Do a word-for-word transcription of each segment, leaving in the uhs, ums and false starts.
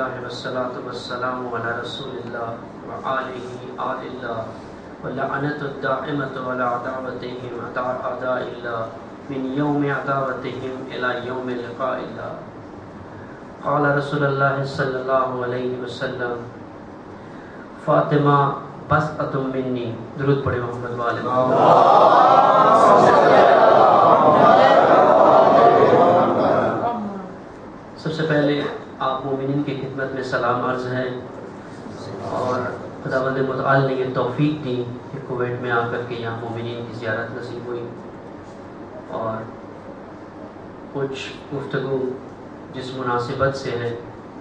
والصلاة والسلام على رسول الله وآله آل الله واللعنة الدائمة على عداوتهم أعداء الله من يوم عداوتهم إلى يوم لقاء الله. قال رسول الله صلى الله عليه وسلم فاطمہ بسطۃ منی. درود پڑھے محمد والے. سب سے پہلے آپ مومنین کی خدمت میں سلام عرض ہے، اور خداوند متعال نے یہ توفیق دی کہ کویت میں آ کر کے یہاں مومنین کی زیارت نصیب ہوئی، اور کچھ گفتگو جس مناسبت سے ہے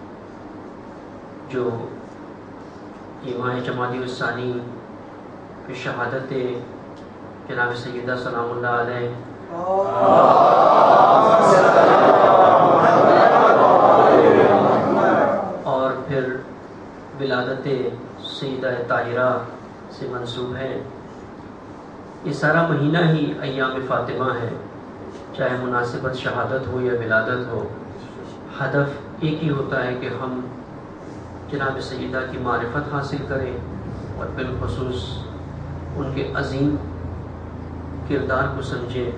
جو یہ ماہ جمادی الثانی کی شہادت جناب سیدہ سلام اللہ علیہ اور پھر ولادت سیدہ طاہرہ سے منسوب ہے. یہ سارا مہینہ ہی ایام فاطمہ ہے، چاہے مناسبت شہادت ہو یا ولادت ہو. ہدف ایک ہی ہوتا ہے کہ ہم جناب سیدہ کی معرفت حاصل کریں، اور بالخصوص ان کے عظیم کردار کو سمجھیں،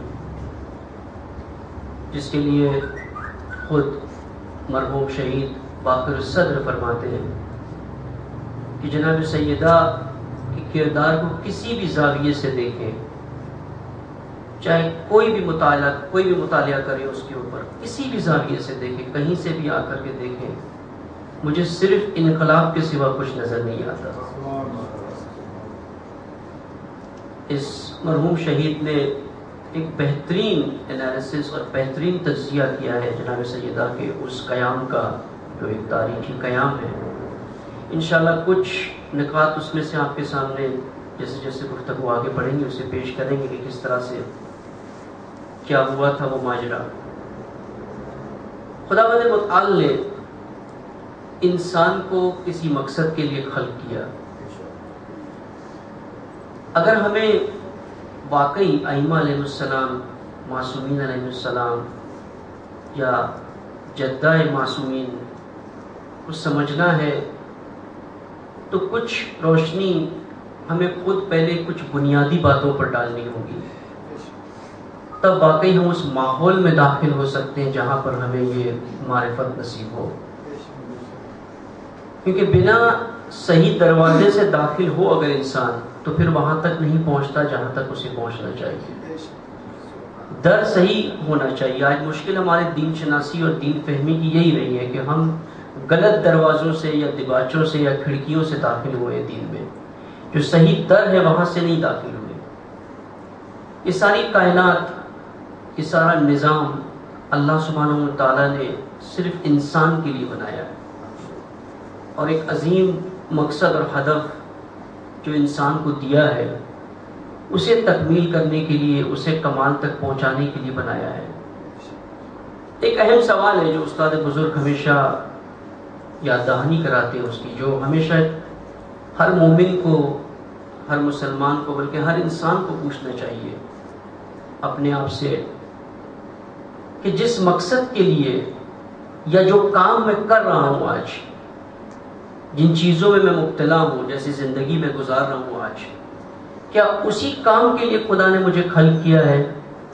جس کے لیے خود مرحوم شہید باقر الصدر فرماتے ہیں کہ جناب سیدہ کے کردار کو کسی بھی زاویے سے دیکھیں، چاہے کوئی بھی مطالعہ کوئی بھی مطالعہ کرے اس کے اوپر، کسی بھی زاویے سے دیکھیں، کہیں سے بھی آ کر کے دیکھیں، مجھے صرف انقلاب کے سوا کچھ نظر نہیں آتا. اس مرحوم شہید نے ایک بہترین انالیسس اور بہترین تجزیہ کیا ہے جناب سیدہ کے اس قیام کا، جو ایک تاریخی قیام ہے. انشاءاللہ کچھ نکات اس میں سے آپ کے سامنے جیسے جیسے گفتگو آگے بڑھیں گے اسے پیش کریں گے کہ کس طرح سے کیا ہوا تھا وہ ماجرا. خداوند متعال نے انسان کو کسی مقصد کے لیے خلق کیا. اگر ہمیں واقعی ائمہ علیہ السلام، معصومین علیہ السلام یا جدہ معصومین کو سمجھنا ہے تو کچھ روشنی ہمیں خود پہلے کچھ بنیادی باتوں پر ڈالنی ہوگی، تب واقعی ہم اس ماحول میں داخل ہو سکتے ہیں جہاں پر ہمیں یہ معرفت نصیب ہو. کیونکہ بنا صحیح دروازے سے داخل ہو اگر انسان تو پھر وہاں تک نہیں پہنچتا جہاں تک اسے پہنچنا چاہیے. در صحیح ہونا چاہیے. آج مشکل ہمارے دین شناسی اور دین فہمی کی یہی رہی ہے کہ ہم غلط دروازوں سے یا دباچوں سے یا کھڑکیوں سے داخل ہوئے دین میں، جو صحیح در ہے وہاں سے نہیں داخل ہوئے. یہ ساری کائنات، یہ سارا نظام اللہ سبحانہ و تعالیٰ نے صرف انسان کے لیے بنایا ہے، اور ایک عظیم مقصد اور ہدف جو انسان کو دیا ہے اسے تکمیل کرنے کے لیے، اسے کمال تک پہنچانے کے لیے بنایا ہے. ایک اہم سوال ہے جو استاد بزرگ ہمیشہ یاد دہانی کراتے ہیں اس کی، جو ہمیشہ ہر مومن کو، ہر مسلمان کو، بلکہ ہر انسان کو پوچھنا چاہیے اپنے آپ سے کہ جس مقصد کے لیے یا جو کام میں کر رہا ہوں آج، جن چیزوں میں میں مبتلا ہوں، جیسی زندگی میں گزار رہا ہوں آج، کیا اسی کام کے لیے خدا نے مجھے خلق کیا ہے،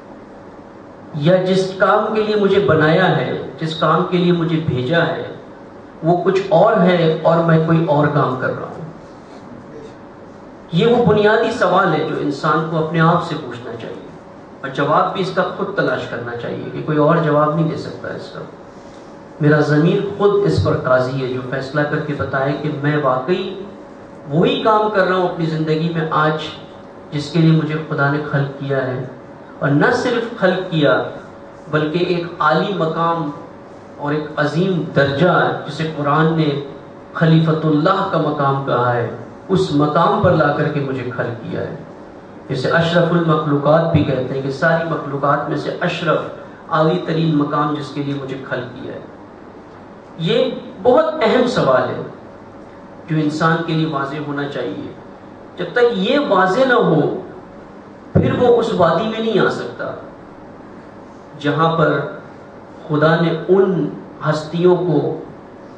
یا جس کام کے لیے مجھے بنایا ہے، جس کام کے لیے مجھے بھیجا ہے وہ کچھ اور ہے اور میں کوئی اور کام کر رہا ہوں. یہ وہ بنیادی سوال ہے جو انسان کو اپنے آپ سے پوچھنا چاہیے، اور جواب بھی اس کا خود تلاش کرنا چاہیے کہ کوئی اور جواب نہیں دے سکتا اس کا. میرا ضمیر خود اس پر قاضی ہے جو فیصلہ کر کے بتائے کہ میں واقعی وہی کام کر رہا ہوں اپنی زندگی میں آج جس کے لیے مجھے خدا نے خلق کیا ہے، اور نہ صرف خلق کیا بلکہ ایک عالی مقام اور ایک عظیم درجہ جسے قرآن نے خلیفۃ اللہ کا مقام کہا ہے، اس مقام پر لا کر کے مجھے خلق کیا ہے. جسے اشرف المخلوقات بھی کہتے ہیں کہ ساری مخلوقات میں سے اشرف، عالی ترین مقام جس کے لیے مجھے خلق کیا ہے. یہ بہت اہم سوال ہے جو انسان کے لیے واضح ہونا چاہیے. جب تک یہ واضح نہ ہو پھر وہ اس وادی میں نہیں آ سکتا جہاں پر خدا نے ان ہستیوں کو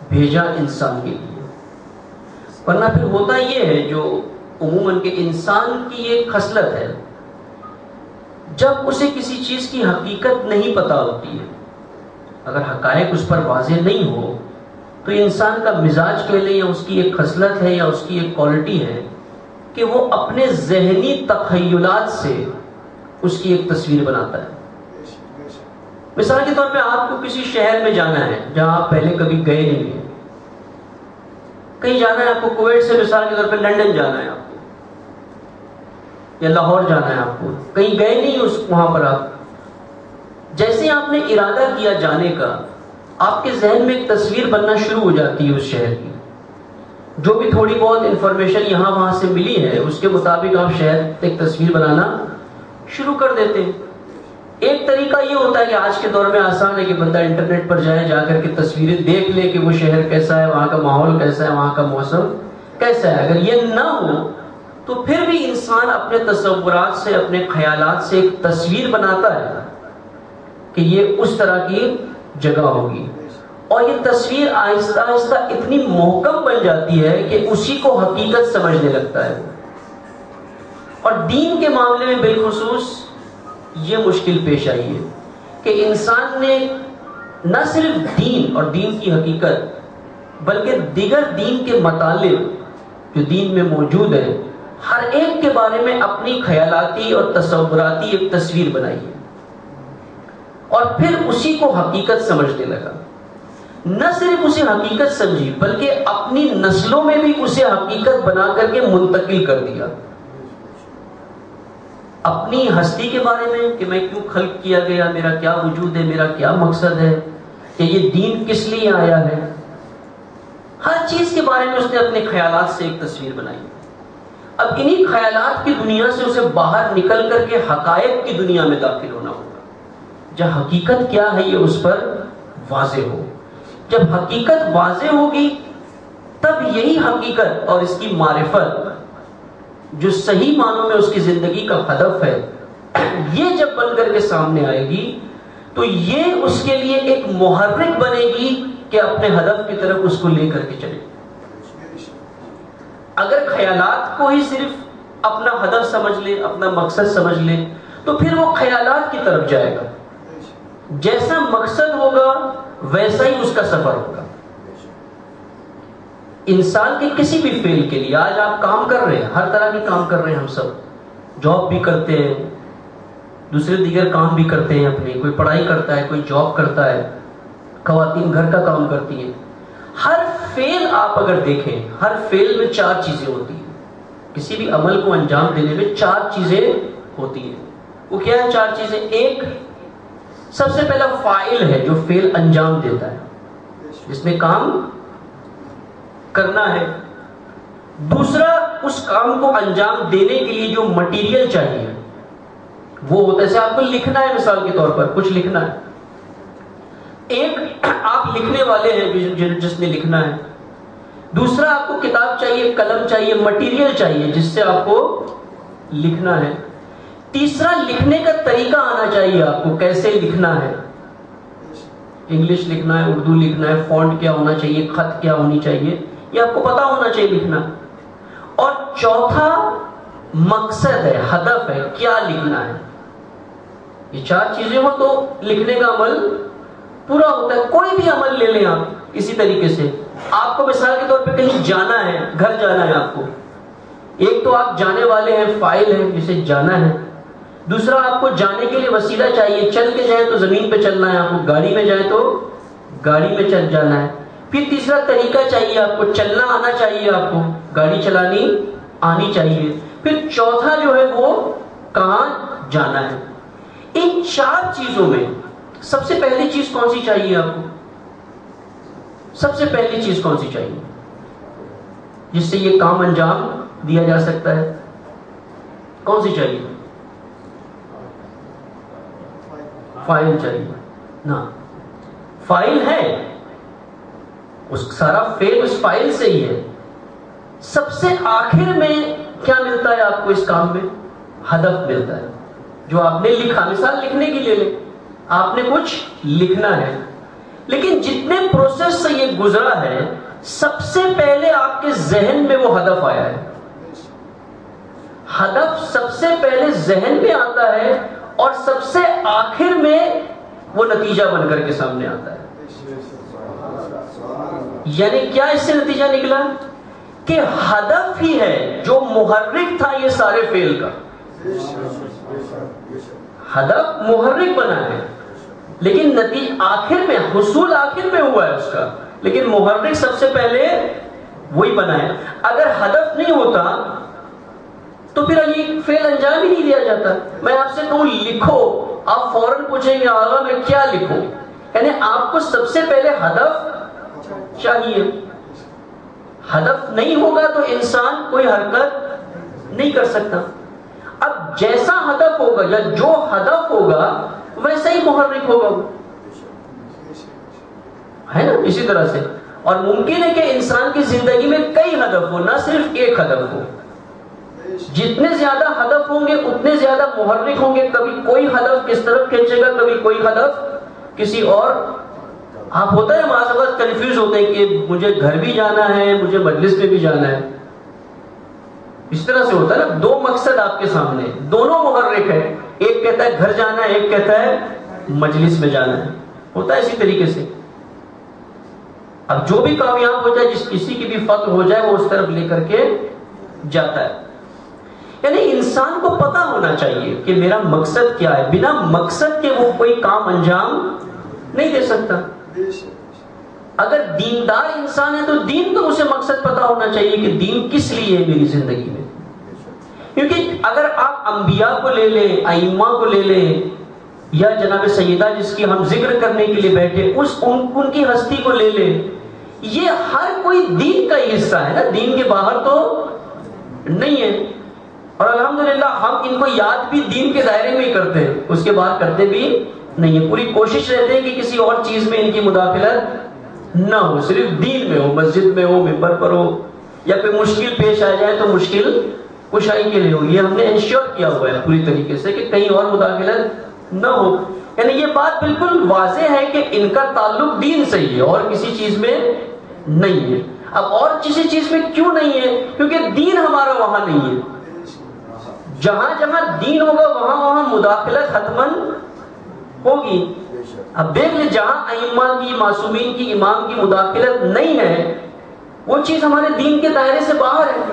بھیجا انسان کے لیے. ورنہ پھر ہوتا یہ ہے جو عموماً کہ انسان کی یہ خصلت ہے، جب اسے کسی چیز کی حقیقت نہیں پتہ ہوتی ہے، اگر حقائق اس پر واضح نہیں ہو تو انسان کا مزاج کہہ لیں یا اس کی ایک خصلت ہے یا اس کی ایک کوالٹی ہے کہ وہ اپنے ذہنی تخیلات سے اس کی ایک تصویر بناتا ہے. مثال کے طور پہ آپ کو کسی شہر میں جانا ہے جہاں آپ پہلے کبھی گئے نہیں ہیں، کہیں جانا ہے آپ کو، کویت سے مثال کے طور پہ لندن جانا ہے آپ کو یا لاہور جانا ہے آپ کو، کہیں گئے نہیں اس وہاں پر. آپ جیسے آپ نے ارادہ کیا جانے کا، آپ کے ذہن میں ایک تصویر بننا شروع ہو جاتی ہے اس شہر کی. جو بھی تھوڑی بہت انفارمیشن یہاں وہاں سے ملی ہے اس کے مطابق آپ شہر ایک تصویر بنانا شروع کر دیتے ہیں. ایک طریقہ یہ ہوتا ہے کہ آج کے دور میں آسان ہے کہ بندہ انٹرنیٹ پر جائے، جا کر کے تصویریں دیکھ لے کہ وہ شہر کیسا ہے، وہاں کا ماحول کیسا ہے، وہاں کا موسم کیسا ہے. اگر یہ نہ ہو تو پھر بھی انسان اپنے تصورات سے، اپنے خیالات سے ایک تصویر بناتا ہے کہ یہ اس طرح کی جگہ ہوگی، اور یہ تصویر آہستہ آہستہ اتنی محکم بن جاتی ہے کہ اسی کو حقیقت سمجھنے لگتا ہے. اور دین کے معاملے میں بالخصوص یہ مشکل پیش آئی ہے کہ انسان نے نہ صرف دین اور دین کی حقیقت بلکہ دیگر دین کے مطالب جو دین میں موجود ہیں، ہر ایک کے بارے میں اپنی خیالاتی اور تصوراتی ایک تصویر بنائی ہے اور پھر اسی کو حقیقت سمجھنے لگا. نہ صرف اسے حقیقت سمجھی بلکہ اپنی نسلوں میں بھی اسے حقیقت بنا کر کے منتقل کر دیا. اپنی ہستی کے بارے میں کہ میں کیوں خلق کیا گیا، میرا کیا وجود ہے، میرا کیا مقصد ہے، کہ یہ دین کس لیے آیا ہے، ہر چیز کے بارے میں اس نے اپنے خیالات سے ایک تصویر بنائی. اب انہی خیالات کی دنیا سے اسے باہر نکل کر کے حقائق کی دنیا میں داخل ہونا ہوگا، جہاں حقیقت کیا ہے یہ اس پر واضح ہو. جب حقیقت واضح ہوگی تب یہی حقیقت اور اس کی معرفت جو صحیح معنوں میں اس کی زندگی کا ہدف ہے، یہ جب بن کر کے سامنے آئے گی تو یہ اس کے لیے ایک محرک بنے گی کہ اپنے ہدف کی طرف اس کو لے کر کے چلے. اگر خیالات کو ہی صرف اپنا ہدف سمجھ لے، اپنا مقصد سمجھ لے، تو پھر وہ خیالات کی طرف جائے گا. جیسا مقصد ہوگا ویسا ہی اس کا سفر ہوگا. انسان کے کسی بھی فیل کے لیے، آج آپ کام کر رہے ہیں، ہر طرح کے کام کر رہے ہیں، ہم سب جاب بھی کرتے ہیں، دوسرے دیگر کام بھی کرتے ہیں اپنے، کوئی پڑھائی کرتا ہے، کوئی جاب کرتا ہے، خواتین گھر کا کام کرتی ہیں. ہر فیل آپ اگر دیکھیں، ہر فیل میں چار چیزیں ہوتی ہیں. کسی بھی عمل کو انجام دینے میں چار چیزیں ہوتی ہیں. وہ کیا ہے چار چیزیں؟ ایک، سب سے پہلا فاعل ہے جو فیل انجام دیتا ہے، جس نے کام کرنا ہے. دوسرا، اس کام کو انجام دینے کے لیے جو مٹیریل چاہیے وہ ہوتا ہے. جیسے آپ کو لکھنا ہے، مثال کے طور پر کچھ لکھنا ہے، ایک آپ لکھنے والے ہیں جس نے لکھنا ہے. دوسرا، آپ کو کتاب چاہیے، قلم چاہیے، مٹیریل چاہیے جس سے آپ کو لکھنا ہے. تیسرا، لکھنے کا طریقہ آنا چاہیے آپ کو، کیسے لکھنا ہے، انگلش لکھنا ہے، اردو لکھنا ہے، فونٹ کیا ہونا چاہیے، خط کیا ہونی چاہیے، یہ آپ کو پتا ہونا چاہیے لکھنا. اور چوتھا مقصد ہے، ہدف ہے، کیا لکھنا ہے. یہ چار چیزیں ہو تو لکھنے کا عمل پورا ہوتا ہے. کوئی بھی عمل لے لیں آپ اسی طریقے سے. آپ کو مثال کے طور پہ کہیں جانا ہے، گھر جانا ہے آپ کو، ایک تو آپ جانے والے ہیں، فاعل ہے جسے جانا ہے. دوسرا، آپ کو جانے کے لیے وسیلہ چاہیے، چل کے جائیں تو زمین پہ چلنا ہے آپ کو، گاڑی میں جائیں تو گاڑی میں چل جانا ہے. پھر تیسرا طریقہ چاہیے آپ کو، چلنا آنا چاہیے آپ کو، گاڑی چلانی آنی چاہیے. پھر چوتھا جو ہے وہ کہاں جانا ہے. ان چار چیزوں میں سب سے پہلی چیز کون سی چاہیے آپ کو؟ سب سے پہلی چیز کون سی چاہیے جس سے یہ کام انجام دیا جا سکتا ہے؟ کون سی چاہیے؟ فائل چاہیے نا. فائل ہے، اس سارا فیل اس فائل سے ہی ہے. سب سے آخر میں کیا ملتا ہے آپ کو اس کام میں؟ ہدف ملتا ہے جو آپ نے لکھا. مثال لکھنے کے لیے لے، آپ نے کچھ لکھنا ہے. لیکن جتنے پروسیس سے یہ گزرا ہے سب سے پہلے آپ کے ذہن میں وہ ہدف آیا ہے. ہدف سب سے پہلے ذہن میں آتا ہے اور سب سے آخر میں وہ نتیجہ بن کر کے سامنے آتا ہے. یعنی کیا اس سے نتیجہ نکلا کہ ہدف ہی ہے جو محرک تھا یہ سارے فیل کا. ہدف محرک بنا ہے لیکن نتیجہ آخر میں حصول آخر میں ہوا ہے اس کا, لیکن محرک سب سے پہلے وہی بنا ہے. اگر ہدف نہیں ہوتا تو پھر یہ فیل انجام ہی نہیں دیا جاتا. میں آپ سے کہوں لکھو, آپ فوراً پوچھیں گے آغا میں کیا لکھوں, یعنی آپ کو سب سے پہلے ہدف چاہیے. ہدف نہیں ہوگا تو انسان کوئی حرکت نہیں کر سکتا. اب جیسا ہدف ہوگا یا جو ہدف ہوگا ویسا ہی محرک ہوگا ہے نا, اسی طرح سے. اور ممکن ہے کہ انسان کی زندگی میں کئی ہدف ہو, نہ صرف ایک ہدف ہو. جتنے زیادہ ہدف ہوں گے اتنے زیادہ محرک ہوں گے. کبھی کوئی ہدف کس طرف کھینچے گا, کبھی کوئی ہدف کسی اور. آپ ہوتا ہے بعض اوقات کنفیوز ہوتے ہیں کہ مجھے گھر بھی جانا ہے, مجھے مجلس میں بھی جانا ہے. اس طرح سے ہوتا ہے نا, دو مقصد آپ کے سامنے, دونوں محرک ہے. ایک کہتا ہے گھر جانا ہے, ایک کہتا ہے مجلس میں جانا ہے. ہوتا ہے اسی طریقے سے. اب جو بھی کامیاب ہو جائے, جس کسی کی بھی فتح ہو جائے, وہ اس طرف لے کر کے جاتا ہے. یعنی انسان کو پتا ہونا چاہیے کہ میرا مقصد کیا ہے. بنا مقصد کے وہ کوئی کام انجام نہیں دے سکتا. اگر دیندار انسان ہے تو دین کو اسے مقصد پتا ہونا چاہیے کہ دین کس لیے ہے میری زندگی میں. کیونکہ اگر آپ انبیاء کو لے لیں, ائمہ کو لے لیں, یا جناب سیدہ جس کی ہم ذکر کرنے کے لیے بیٹھے اس ان, ان کی ہستی کو لے لیں, یہ ہر کوئی دین کا ہی حصہ ہے نا, دین کے باہر تو نہیں ہے. اور الحمدللہ ہم ان کو یاد بھی دین کے دائرے میں ہی کرتے ہیں, اس کے بعد کرتے بھی نہیں ہے. پوری کوشش رہتے ہیں کہ کسی اور چیز میں ان کی مداخلت نہ ہو, صرف دین میں ہو, مسجد میں ہو, ممبر پر ہو, یا کوئی مشکل پیش آ جائے تو مشکل کشائی کے لیے ہو. یہ ہم نے انشور کیا ہوا ہے پوری طریقے سے کہ کہیں اور مداخلت نہ ہو. یعنی یہ بات بالکل واضح ہے کہ ان کا تعلق دین سے ہی ہے اور کسی چیز میں نہیں ہے. اب اور کسی چیز میں کیوں نہیں ہے؟ کیونکہ دین ہمارا وہاں نہیں ہے. جہاں جہاں دین ہوگا وہاں وہاں مداخلت حتماً ہوگی. اب دیکھ لیں جہاں ائمہ کی, معصومین کی, امام کی مداخلت نہیں ہے وہ چیز ہمارے دین کے دائرے سے باہر ہے.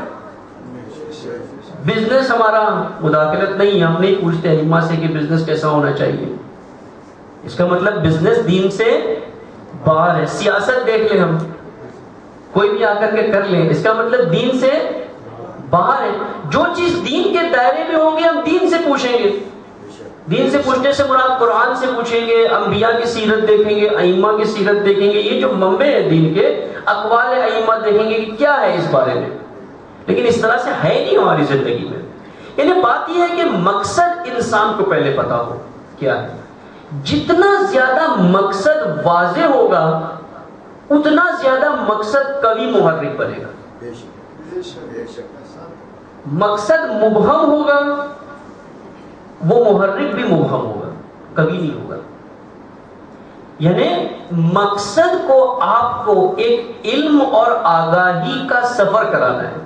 بزنس ہمارا مداخلت نہیں ہے, ہم نہیں پوچھتے ائمہ سے کہ بزنس کیسا ہونا چاہیے. اس کا مطلب بزنس دین سے باہر ہے. سیاست دیکھ لیں, ہم کوئی بھی آ کر کے کر لیں, اس کا مطلب دین سے باہر ہے. جو چیز دین کے دائرے میں ہوں گے ہم دین سے پوچھیں گے. دین سے پوچھنے سے مراد قرآن سے پوچھیں گے, انبیاء کی سیرت دیکھیں گے, ائمہ کی سیرت دیکھیں گے, یہ جو منبع ہے دین کے, اقوال ائمہ دیکھیں گے کہ کیا ہے اس بارے میں. لیکن اس طرح سے ہے نہیں ہماری زندگی میں. یعنی بات یہ ہے کہ مقصد انسان کو پہلے پتا ہو کیا ہے. جتنا زیادہ مقصد واضح ہوگا اتنا زیادہ مقصد کبھی محرک بنے گا. مقصد مبہم ہوگا وہ محرک بھی مبہم ہوگا, کبھی نہیں ہوگا. یعنی مقصد کو آپ کو ایک علم اور آگاہی کا سفر کرانا ہے.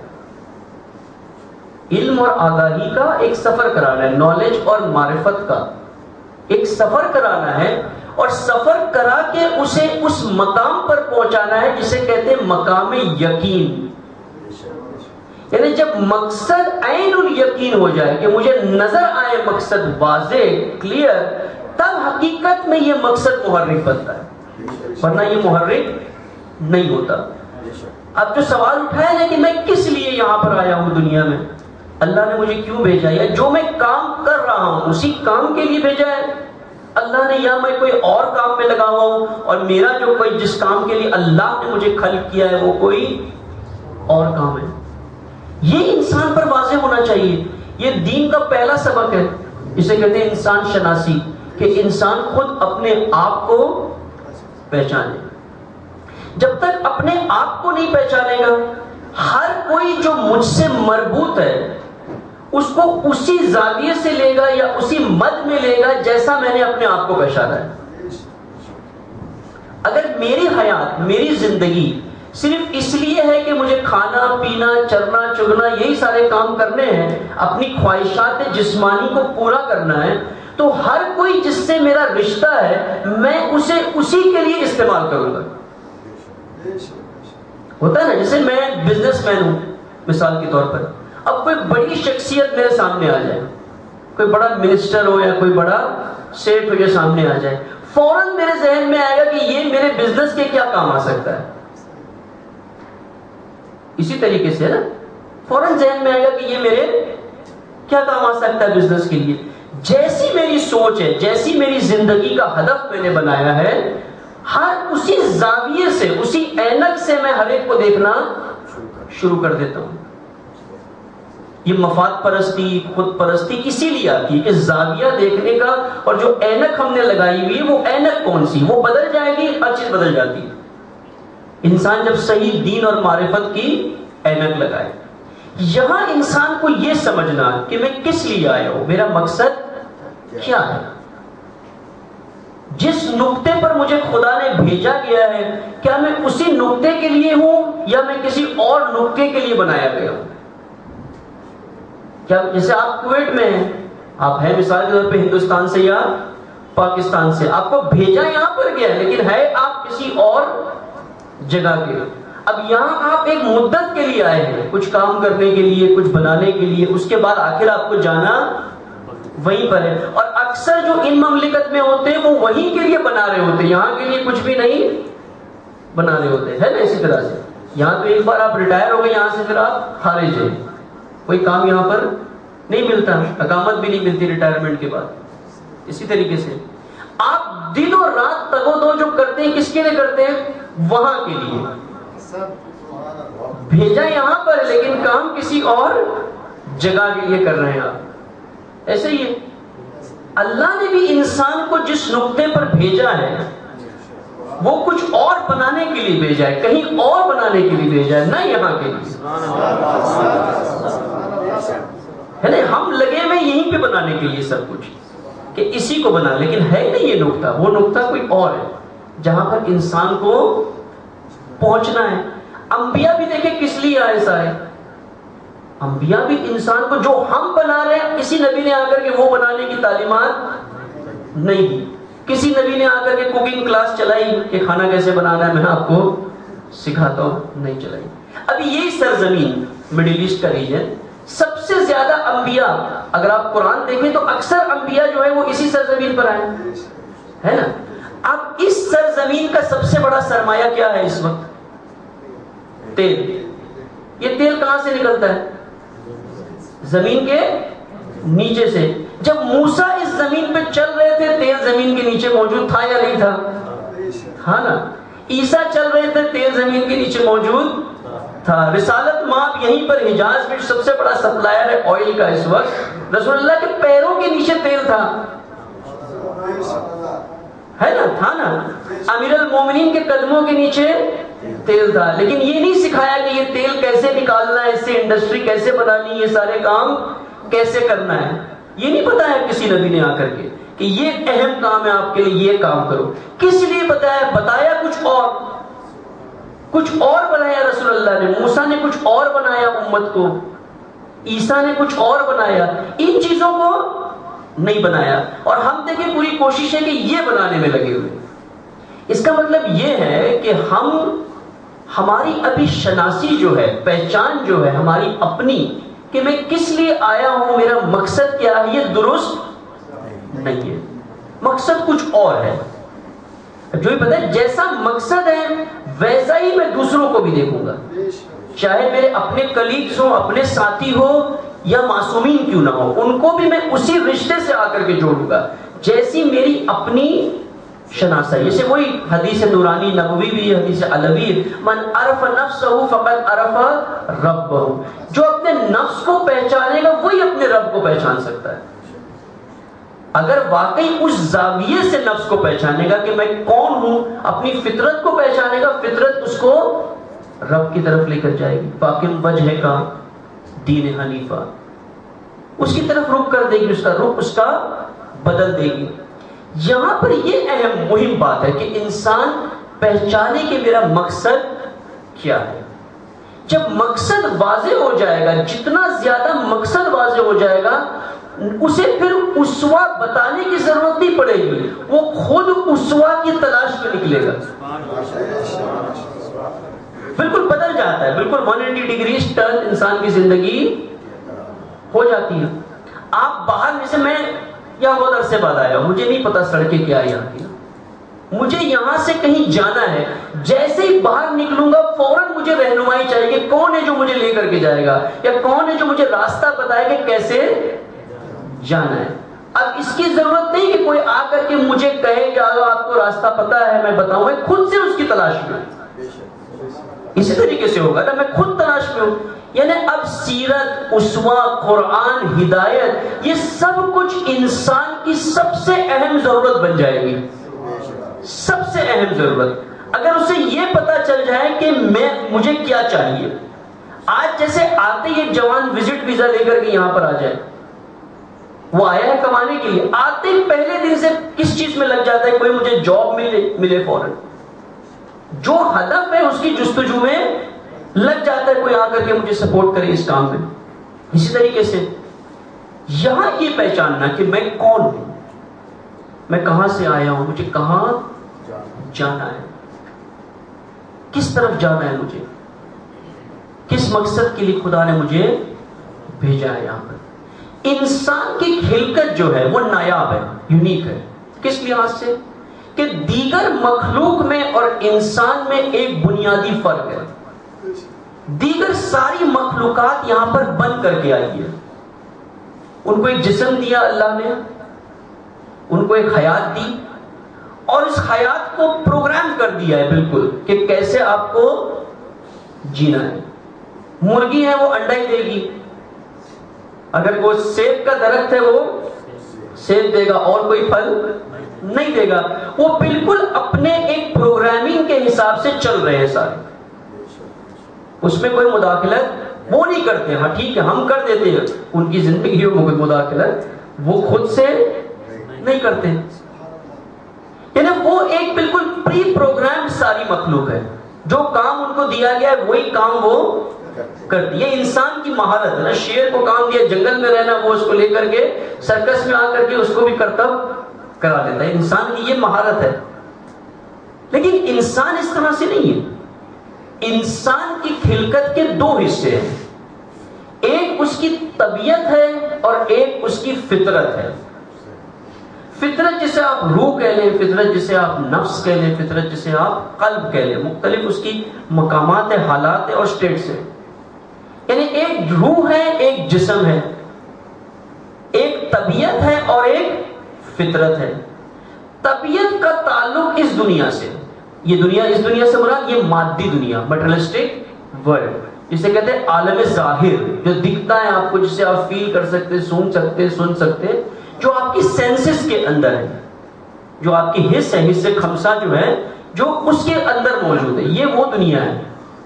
علم اور آگاہی کا ایک سفر کرانا ہے, نالج اور معرفت کا ایک سفر کرانا ہے, اور سفر کرا کے اسے اس مقام پر پہنچانا ہے جسے کہتے ہیں مقام یقین. یعنی جب مقصد عین الیقین ہو جائے کہ مجھے نظر آئے مقصد واضح کلیئر, تب حقیقت میں یہ مقصد محرک بنتا ہے, ورنہ یہ محرک نہیں ہوتا. اب جو سوال اٹھایا ہے کہ میں کس لیے یہاں پر آیا ہوں دنیا میں, اللہ نے مجھے کیوں بھیجا ہے, جو میں کام کر رہا ہوں اسی کام کے لیے بھیجا ہے اللہ نے, یا میں کوئی اور کام میں لگا ہوا ہوں اور میرا جو کوئی جس کام کے لیے اللہ نے مجھے خلق کیا ہے وہ کوئی اور کام ہے. یہ انسان پر واضح ہونا چاہیے. یہ دین کا پہلا سبق ہے, اسے کہتے ہیں انسان شناسی, کہ انسان خود اپنے آپ کو پہچانے. جب تک اپنے آپ کو نہیں پہچانے گا, ہر کوئی جو مجھ سے مربوط ہے اس کو اسی زاویے سے لے گا یا اسی مد میں لے گا جیسا میں نے اپنے آپ کو پہچانا ہے. اگر میری حیات، میری زندگی صرف اس لیے ہے کہ مجھے کھانا پینا چرنا چگنا یہی سارے کام کرنے ہیں، اپنی خواہشات جسمانی کو پورا کرنا ہے، تو ہر کوئی جس سے میرا رشتہ ہے میں اسے اسی کے لیے استعمال کروں گا. ہوتا ہے نا، جیسے میں بزنس مین ہوں مثال کے طور پر، اب کوئی بڑی شخصیت میرے سامنے آ جائے، کوئی بڑا منسٹر ہو یا کوئی بڑا سیٹ ہو جو سامنے آ جائے، فوراً میرے ذہن میں آئے گا کہ یہ میرے بزنس کے کیا کام آ سکتا ہے. اسی طریقے سے نا فوراً ذہن میں آئے گا کہ یہ میرے کیا کام آ سکتا ہے بزنس کے لیے. جیسی میری سوچ ہے، جیسی میری زندگی کا ہدف میں نے بنایا ہے، ہر اسی زاویے سے، اسی اینک سے میں ہر ایک کو دیکھنا شروع کر دیتا ہوں. یہ مفاد پرستی، خود پرستی اسی لیے آتی ہے کہ زاویہ دیکھنے کا، اور جو اینک ہم نے لگائی ہوئی وہ اینک کون سی، وہ بدل جائے گی، ہر چیز بدل جاتی ہے. انسان جب صحیح دین اور معرفت کی اینک لگائے. یہاں انسان کو یہ سمجھنا کہ میں کس لیے آیا ہوں، میرا مقصد کیا ہے، جس نقطے پر مجھے خدا نے بھیجا گیا ہے کیا میں اسی نقطے کے لیے ہوں یا میں کسی اور نقطے کے لیے بنایا گیا ہوں. کیا جیسے آپ کویت میں ہیں، آپ ہیں مثال کے طور پہ ہندوستان سے یا پاکستان سے، آپ کو بھیجا یہاں پر گیا لیکن ہے آپ کسی اور جگہ کے. اب یہاں آپ ایک مدت کے لیے آئے ہیں، کچھ کام کرنے کے لیے، کچھ بنانے کے لیے، اس کے بعد آخر آپ کو جانا وہیں پر ہے. اور اکثر جو ان مملکت میں ہوتے ہیں وہ وہیں کے لیے بنا رہے ہوتے ہیں، یہاں کے لیے کچھ بھی نہیں بنا رہے ہوتے ہے نا. اسی طرح سے یہاں تو ایک بار آپ ریٹائر ہو گئے یہاں سے، پھر آپ خارج ہیں، کوئی کام یہاں پر نہیں ملتا، اقامت بھی نہیں ملتی ریٹائرمنٹ کے بعد. اسی طریقے سے آپ دن اور رات تگ و دو جو کرتے ہیں کس کے لیے کرتے ہیں، وہاں کے لیے. بھیجا یہاں پر لیکن کام کسی اور جگہ کے لیے کر رہے ہیں آپ. ایسے ہی اللہ نے بھی انسان کو جس نقطے پر بھیجا ہے وہ کچھ اور بنانے کے لیے بھیجا ہے، کہیں اور بنانے کے لیے بھیجا ہے، نہ یہاں کے لیے ہے نا. ہم لگے ہوئے یہیں پہ بنانے کے لیے سب کچھ کہ اسی کو بنا، لیکن ہے نہیں یہ نقطہ، وہ نقطہ کوئی اور ہے جہاں پر انسان کو پہنچنا ہے. انبیاء بھی دیکھیں کس لیے آئے سارے، انبیاء بھی انسان کو جو ہم بنا رہے ہیں کسی نبی نے آ کر کے وہ بنانے کی تعلیمات نہیں دی. کسی نبی نے آ کر کے کوکنگ کلاس چلائی کہ کھانا کیسے بنانا ہے میں آپ کو سکھاتا ہوں، نہیں چلائی. ابھی یہی سرزمین مڈل ایسٹ کا ریجن، سب سے زیادہ انبیاء اگر آپ قرآن دیکھیں تو اکثر انبیاء جو ہے وہ اسی سرزمین پر آئے ہے نا. اب اس سرزمین کا سب سے بڑا سرمایہ کیا ہے اس وقت، تیل. یہ تیل کہاں سے نکلتا ہے، زمین کے نیچے سے. جب موسیٰ اس زمین پہ چل رہے تھے تیل زمین کے نیچے موجود تھا یا نہیں تھا، ہاں نا. عیسیٰ چل رہے تھے تیل زمین کے نیچے موجود تھا. رسالت مآب یہیں پر حجاز میں سب سے بڑا سپلائر ہے آئل کا اس وقت، رسول اللہ کے پیروں کے نیچے تیل تھا ہے نا، تھا نا. امیر المومنین کے قدموں کے نیچے تیل تھا، لیکن یہ نہیں سکھایا کہ یہ تیل کیسے نکالنا ہے، اس سے انڈسٹری کیسے بنانی، یہ سارے کام کیسے کرنا ہے. یہ نہیں بتایا کسی نبی نے آ کر کے کہ یہ اہم کام ہے آپ کے لیے، یہ کام کرو. کس لیے بتایا، بتایا کچھ اور، کچھ اور بنایا رسول اللہ نے. موسیٰ نے کچھ اور بنایا امت کو، عیسیٰ نے کچھ اور بنایا، ان چیزوں کو نہیں بنایا. اور ہم دیکھیں پوری کوشش ہے کہ یہ بنانے میں لگے ہوئے. اس کا مطلب یہ ہے کہ ہم ہماری ابھی شناسی جو ہے، پہچان جو ہے ہماری اپنی کہ میں کس لیے آیا ہوں، میرا مقصد کیا ہے، یہ درست نہیں ہے. مقصد کچھ اور ہے. جو ہی پتہ ہے جیسا مقصد ہے ویسا ہی میں دوسروں کو بھی دیکھوں گا، چاہے میرے اپنے کلیگز ہوں، اپنے ساتھی ہو یا معصومین کیوں نہ ہو، ان کو بھی میں اسی رشتے سے آ کر کے جوڑوں گا جیسی میری اپنی شناسا. جیسے وہی حدیث نورانی نبوی بھی، حدیث علوی، من عرف نفسہ فقد عرف ربہ، جو اپنے نفس کو پہچانے گا وہی اپنے رب کو پہچان سکتا ہے. اگر واقعی اس زاویے سے نفس کو پہچانے گا کہ میں کون ہوں، اپنی فطرت کو پہچانے گا، فطرت اس کو رب کی طرف لے کر جائے گی. فاقم وجہ کا دین حنیفہ، اس کی طرف رخ کر دے گی، اس کا رخ اس کا بدل دے گی. یہاں پر یہ اہم مہم بات ہے کہ انسان پہچانے کہ میرا مقصد کیا ہے. جب مقصد واضح ہو جائے گا، جتنا زیادہ مقصد واضح ہو جائے گا، اسے پھر اسوا بتانے کی ضرورت نہیں پڑے گی، وہ خود اسوا کی تلاش میں نکلے گا. بالکل بدل جاتا ہے، بالکل ون ایٹی ڈگری ٹرن انسان کی زندگی ہو جاتی ہے. آپ باہر، جیسے میں یہاں بہت عرصے بعد آیا ہوں، مجھے نہیں پتا سڑکیں کیا یہاں کی، مجھے یہاں سے کہیں جانا ہے، جیسے ہی باہر نکلوں گا فوراً مجھے رہنمائی چاہیے کہ کون ہے جو مجھے لے کر کے جائے گا، یا کون ہے جو مجھے راستہ بتائے کہ کیسے جانا ہے. اب اس کی ضرورت نہیں کہ کوئی آ کر کے مجھے کہے کہ آپ کو راستہ پتا ہے میں بتاؤں، میں خود سے اس کی تلاش میں ہوں. اسی طریقے سے ہوگا نا، میں خود تلاش میں ہوں. یعنی اب سیرت، اسوا، قرآن، ہدایت، یہ سب کچھ انسان کی سب سے اہم ضرورت بن جائے گی. سب سے اہم ضرورت اگر اسے یہ پتا چل جائے کہ میں مجھے کیا چاہیے. آج جیسے آتے ہی ایک جوان وزٹ ویزا لے کر کے یہاں پر آ جائے، وہ آیا ہے کمانے کے لیے، آتے ہی پہلے دن سے کس چیز میں لگ جاتا ہے، کوئی مجھے جاب ملے ملے فوراً، جو ہدف ہے اس کی جستجو میں لگ جاتا ہے، کوئی آ کر کے مجھے سپورٹ کرے اس کام میں. اسی طریقے سے یہاں یہ پہچاننا کہ میں کون ہوں، میں کہاں سے آیا ہوں، مجھے کہاں جانا ہے، کس طرف جانا ہے، مجھے کس مقصد کے لیے خدا نے مجھے بھیجا ہے یہاں پر. انسان کی خلقت جو ہے وہ نایاب ہے، یونیک ہے. کس لحاظ سے؟ کہ دیگر مخلوق میں اور انسان میں ایک بنیادی فرق ہے. دیگر ساری مخلوقات یہاں پر بن کر کے آئی ہے. ان کو ایک جسم دیا اللہ نے، ان کو ایک حیات دی، اور اس حیات کو پروگرام کر دیا ہے بالکل کہ کیسے آپ کو جینا ہے. مرغی ہے وہ انڈا ہی دے گی، اگر وہ سیب کا درخت ہے وہ سیب دے گا اور کوئی پھل نہیں دے گا. وہ بالکل اپنے ایک پروگرامنگ کے حساب سے چل رہے ہیں سارے، اس میں کوئی مداخلت وہ نہیں کرتے. ہاں ٹھیک ہے ہم کر دیتے ہیں ان کی زندگیوں میں کوئی مداخلت وہ خود سے نہیں کرتے. یعنی وہ ایک بالکل پری پروگرام ساری مخلوق ہے، جو کام ان کو دیا گیا ہے وہی کام وہ کرتی ہے. انسان کی مہارت ہے نا، شیر کو کام دیا جنگل میں رہنا، وہ اس کو لے کر کے سرکس میں آ کر کے اس کو بھی کرتب کرا دیتا ہے. انسان کی یہ مہارت ہے. لیکن انسان اس طرح سے نہیں ہے. انسان کی خلقت کے دو حصے ہیں، ایک اس کی طبیعت ہے اور ایک اس کی فطرت ہے. فطرت جسے آپ روح کہہ لیں، فطرت جسے آپ نفس کہہ لیں، فطرت جسے آپ قلب کہہ لیں، مختلف اس کی مقامات ہیں، حالات ہیں اور سٹیٹس ہیں. یعنی ایک روح ہے، ایک جسم ہے، ایک طبیعت ہے اور ایک فطرت ہے. طبیعت کا تعلق اس دنیا سے، یہ دنیا، اس دنیا سے مراد یہ مادی دنیا، مٹریلسٹک ورلڈ، جسے کہتے ہیں عالم ظاہر، جو دکھتا ہے آپ کو، جسے آپ فیل کر سکتے، سن سکتے، سن سکتے، جو آپ کی سینسز کے اندر ہے، جو آپ کی حص ہے، حص خمسہ جو ہے، جو اس کے اندر موجود ہے، یہ وہ دنیا ہے.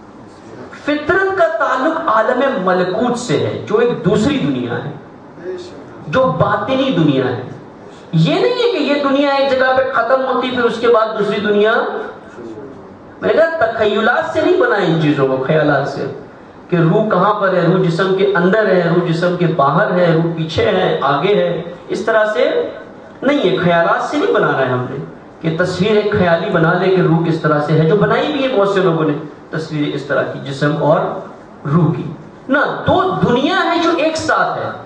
فطرت کا تعلق عالم ملکوت سے ہے، جو ایک دوسری دنیا ہے، جو باطنی دنیا ہے. یہ نہیں ہے کہ یہ دنیا ایک جگہ پہ ختم ہوتی پھر اس کے بعد دوسری دنیا. میں نے کہا تخیلات سے نہیں بنائے ان چیزوں کو، خیالات سے، کہ روح کہاں پر ہے، روح جسم کے اندر ہے، روح جسم کے باہر ہے، روح پیچھے ہے، آگے ہے. اس طرح سے نہیں ہے، خیالات سے نہیں بنا رہے ہم نے کہ تصویر ایک خیالی بنا لے کہ روح کس طرح سے ہے، جو بنائی بھی ہے بہت سے لوگوں نے تصویر اس طرح کی جسم اور روح کی. نہ، دو دنیا ہے جو ایک ساتھ ہے.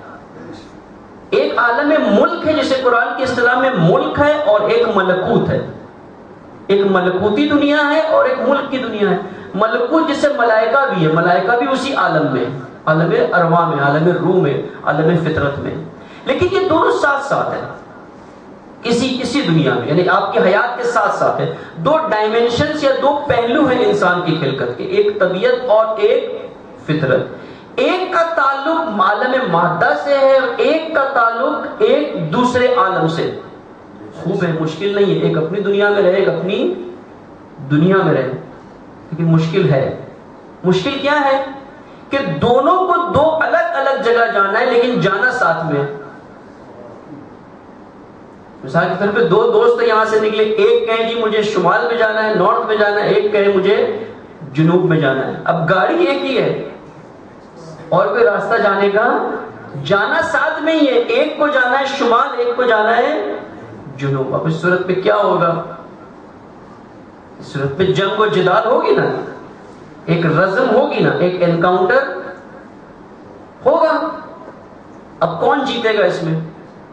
ایک عالم ملک ہے جسے قرآن کی اصطلاح میں ملک ہے، اور ایک ملکوت ہے. ایک ملکوتی دنیا ہے اور ایک ملک کی دنیا ہے. ملکوت جسے ملائکہ بھی ہے، ملائکہ بھی اسی عالم میں، عالم ارواح میں، عالم روح میں، عالم فطرت میں. لیکن یہ دونوں ساتھ ساتھ ہیں اسی اسی دنیا میں، یعنی آپ کی حیات کے ساتھ ساتھ ہے. دو ڈائمینشنز یا دو پہلو ہیں انسان کی خلقت کے، ایک طبیعت اور ایک فطرت. ایک کا تعلق عالم مادہ سے ہے اور ایک کا تعلق ایک دوسرے عالم سے. خوب ہے، مشکل نہیں ہے، ایک اپنی دنیا میں رہے، ایک اپنی دنیا میں رہے، لیکن مشکل ہے. مشکل کیا ہے کہ دونوں کو دو الگ الگ جگہ جانا ہے، لیکن جانا ساتھ میں. مثال کے طور پہ دو دوست یہاں سے نکلے، ایک کہے جی مجھے شمال میں جانا ہے، نارتھ میں جانا ہے، ایک کہے مجھے جنوب میں جانا ہے. اب گاڑی ایک ہی ہے اور کوئی راستہ جانے کا جانا ساتھ میں ہی ہے، ایک کو جانا ہے شمال، ایک کو جانا ہے جنوب. اب اس صورت میں کیا ہوگا؟ اس صورت میں جنگ و جدال ہوگی نا، ایک رزم ہوگی نا، ایک انکاؤنٹر ہوگا. اب کون جیتے گا اس میں؟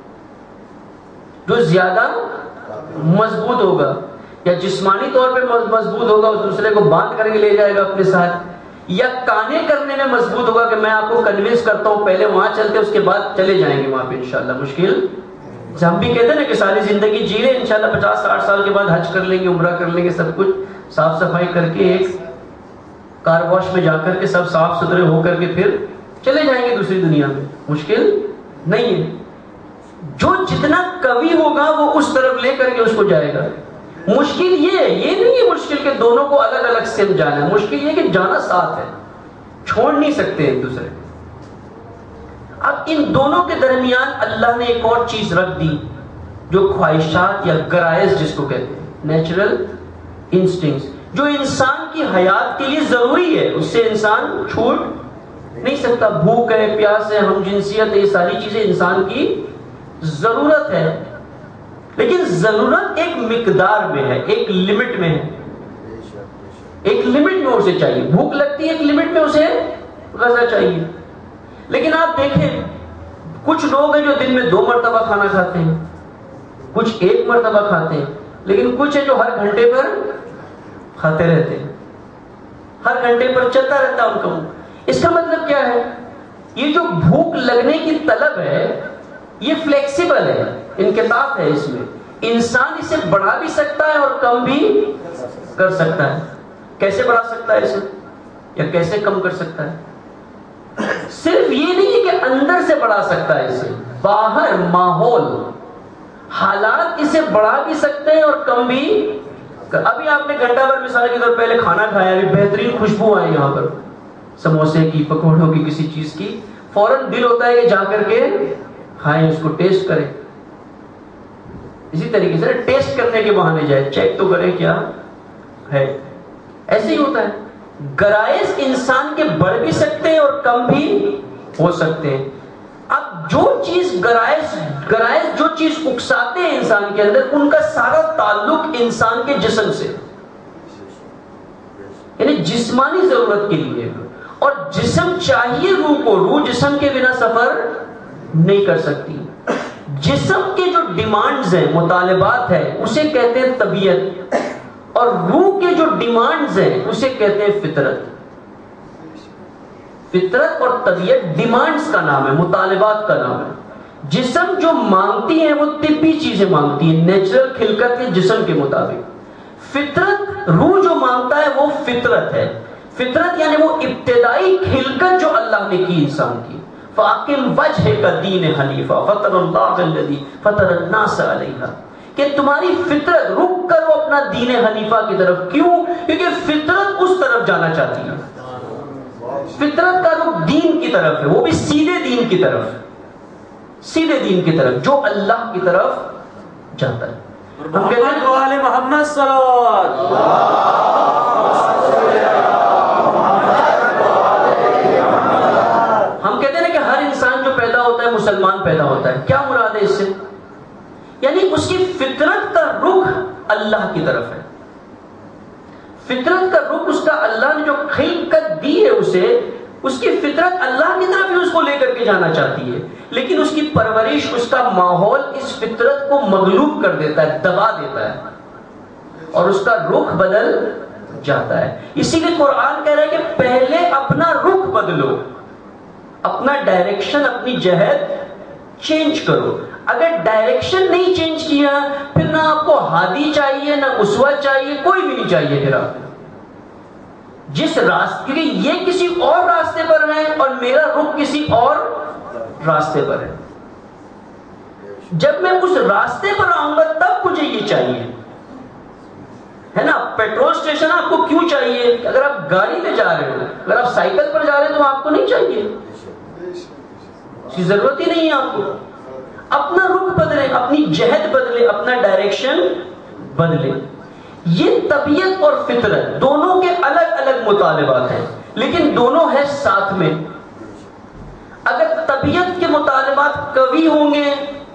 جو زیادہ مضبوط ہوگا یا جسمانی طور پہ مضبوط ہوگا، اس دوسرے کو باندھ کر کے لے جائے گا اپنے ساتھ، یا کانے کرنے میں مضبوط ہوگا کہ میں آپ کو کنوینس کرتا ہوں پہلے وہاں چلتے اس کے بعد چلے جائیں گے وہاں پہ انشاءاللہ. مشکل ہم بھی کہتے ہیں نا کہ ساری زندگی جی لیں، انشاءاللہ پچاس ساٹھ سال کے بعد حج کر لیں گے، عمرہ کر لیں گے، سب کچھ صاف صفائی کر کے ایک کار واش میں جا کر کے سب صاف ستھرے ہو کر کے پھر چلے جائیں گے دوسری دنیا میں. مشکل نہیں ہے. جو جتنا قوی ہوگا وہ اس طرف لے کر کے اس کو جائے گا. مشکل یہ ہے، یہ نہیں ہے مشکل کہ دونوں کو الگ الگ سمت جانا ہے، مشکل یہ کہ جانا ساتھ ہے، چھوڑ نہیں سکتے ایک دوسرے. اب ان دونوں کے درمیان اللہ نے ایک اور چیز رکھ دی جو خواہشات یا گرائز جس کو کہتے ہیں، نیچرل انسٹنکٹس، جو انسان کی حیات کے لیے ضروری ہے، اس سے انسان چھوٹ نہیں سکتا. بھوک ہے، پیاس ہے، ہم جنسیت ہے، یہ ساری چیزیں انسان کی ضرورت ہے، لیکن ضرورت ایک مقدار میں ہے، ایک لمٹ میں ہے، ایک لمٹ میں اسے چاہیے. بھوک لگتی ہے، ایک لمٹ میں اسے غذا چاہیے. لیکن آپ دیکھیں کچھ لوگ ہیں جو دن میں دو مرتبہ کھانا کھاتے ہیں، کچھ ایک مرتبہ کھاتے ہیں، لیکن کچھ ہے جو ہر گھنٹے پر کھاتے رہتے ہیں، ہر گھنٹے پر چلتا رہتا ہے ان کا. اس کا مطلب کیا ہے؟ یہ جو بھوک لگنے کی طلب ہے یہ فلیکسیبل ہے، انعطاف ہے اس میں. انسان اسے بڑھا بھی سکتا ہے اور کم بھی کر سکتا ہے. کیسے بڑھا سکتا ہے اسے یا کیسے کم کر سکتا ہے؟ صرف یہ نہیں ہے کہ اندر سے بڑھا سکتا ہے اسے، باہر ماحول حالات اسے بڑھا بھی سکتے ہیں اور کم بھی. ابھی آپ نے گھنٹہ بھر مثال کے طور پہلے کھانا کھایا، ابھی بہترین خوشبو آئی یہاں پر سموسے کی، پکوڑوں کی، کسی چیز کی، فوراً دل ہوتا ہے کہ جا کر کے کھائیں، اس کو ٹیسٹ کریں. اسی طریقے سے ٹیسٹ کرنے کے بہانے جائے، چیک تو کریں کیا ہے. ایسے ہی ہوتا ہے. گرائز انسان کے بڑھ بھی سکتے ہیں اور کم بھی ہو سکتے ہیں. اب جو چیز گرائز گرائز جو چیز اکساتے ہیں انسان کے اندر، ان کا سارا تعلق انسان کے جسم سے، یعنی جسمانی ضرورت کے لیے. اور جسم چاہیے روح کو، روح جسم کے بنا سفر نہیں کر سکتی. جسم کے جو ڈیمانڈز ہیں، مطالبات ہیں، اسے کہتے ہیں طبیعت، اور روح کے جو ڈیمانڈز ہیں اسے کہتے ہیں فطرت. فطرت اور طبیعت ڈیمانڈز کا نام ہے، مطالبات کا نام ہے. جسم جو مانگتی ہیں وہ طبی چیزیں مانگتی ہیں، نیچرل خلقت ہے جسم کے مطابق. فطرت، روح جو مانگتا ہے وہ فطرت ہے. فطرت یعنی وہ ابتدائی خلقت جو اللہ نے کی انسان کی. فَأَقِمْ وَجْهَكَ دِينَ حَنِيفًا فَطَرَ اللَّهَ الَّذِي فَطَرَ النَّاسَ عَلَيْهَا، کہ تمہاری فطرت رخ کرو اپنا دین حنیفہ کی طرف. کیوں؟ کیونکہ فطرت اس طرف جانا چاہتی ہے. فطرت کا رخ دین کی طرف ہے، وہ بھی سیدھے دین کی طرف، سیدھے دین کی طرف جو اللہ کی طرف جاتا ہے. ہم کہتے ہیں محمد محمد صلوات ہم کہتے ہیں کہ ہر انسان جو پیدا ہوتا ہے مسلمان پیدا ہوتا ہے. کیا مراد ہے اس سے؟ یعنی اس کی فطرت کا رخ اللہ کی طرف ہے. فطرت کا رخ اس کا اللہ نے جو خلقت دی ہے اسے، اس کی فطرت اللہ کی طرف ہی اس کو لے کر کے جانا چاہتی ہے. لیکن اس کی پرورش، اس کا ماحول اس فطرت کو مغلوب کر دیتا ہے، دبا دیتا ہے، اور اس کا رخ بدل جاتا ہے. اسی لیے قرآن کہہ رہا ہے کہ پہلے اپنا رخ بدلو، اپنا ڈائریکشن، اپنی جہت چینج کرو. اگر ڈائریکشن نہیں چینج کیا پھر نہ آپ کو ہادی چاہیے، نہ اسوہ چاہیے، کوئی بھی نہیں چاہیے. پھر آپ جس راستے، کیونکہ یہ کسی اور راستے پر ہے اور میرا رخ کسی اور راستے پر ہے. جب میں اس راستے پر آؤں گا تب مجھے یہ چاہیے، ہے نا. پیٹرول اسٹیشن آپ کو کیوں چاہیے؟ اگر آپ گاڑی میں جا رہے ہو، اگر آپ سائیکل پر جا رہے ہیں تو آپ کو نہیں چاہیے، اس کی ضرورت ہی نہیں ہے آپ کو. اپنا رخ بدلیں، اپنی جہد بدلے، اپنا ڈائریکشن بدلے. یہ طبیعت اور فطرت دونوں کے الگ الگ مطالبات ہیں، لیکن دونوں ہیں ساتھ میں. اگر طبیعت کے مطالبات قوی ہوں گے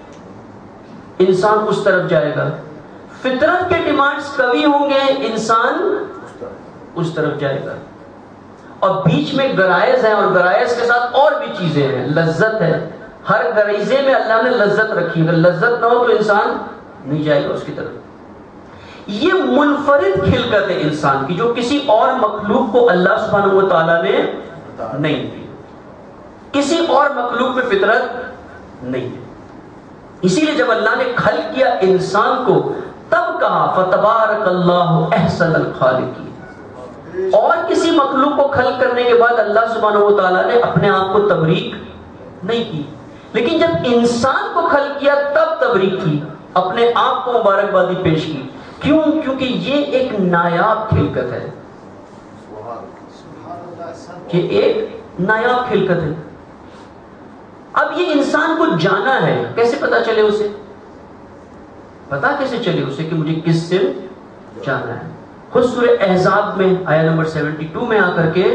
انسان اس طرف جائے گا، فطرت کے ڈیمانڈز قوی ہوں گے انسان اس طرف جائے گا. اور بیچ میں غرائز ہیں، اور غرائز کے ساتھ اور بھی چیزیں ہیں. لذت ہے، ہر غریزے میں اللہ نے لذت رکھی، اگر لذت نہ ہو تو انسان نہیں جائے گا اس کی طرف. یہ منفرد خلقت ہے انسان کی، جو کسی اور مخلوق کو اللہ سبحانہ و تعالیٰ نے نہیں دی. کسی اور مخلوق میں فطرت نہیں ہے. اسی لیے جب اللہ نے خلق کیا انسان کو تب کہا فتبارک اللہ احسن الخالقین. اور کسی مخلوق کو خلق کرنے کے بعد اللہ سبحانہ و تعالیٰ نے اپنے آپ کو تبریک نہیں کی، لیکن جب انسان کو خلق کیا تب تبریک کی، اپنے آپ کو مبارکبادی پیش کی. کیوں؟ کیونکہ یہ ایک نایاب خلقت ہے، یہ ایک نایاب خلقت ہے. اب یہ انسان کو جانا ہے، کیسے پتا چلے اسے؟ پتا کیسے چلے اسے کہ مجھے کس سے جانا ہے؟ خود سورہ احزاب میں آیا نمبر سیونٹی ٹو میں آ کر کے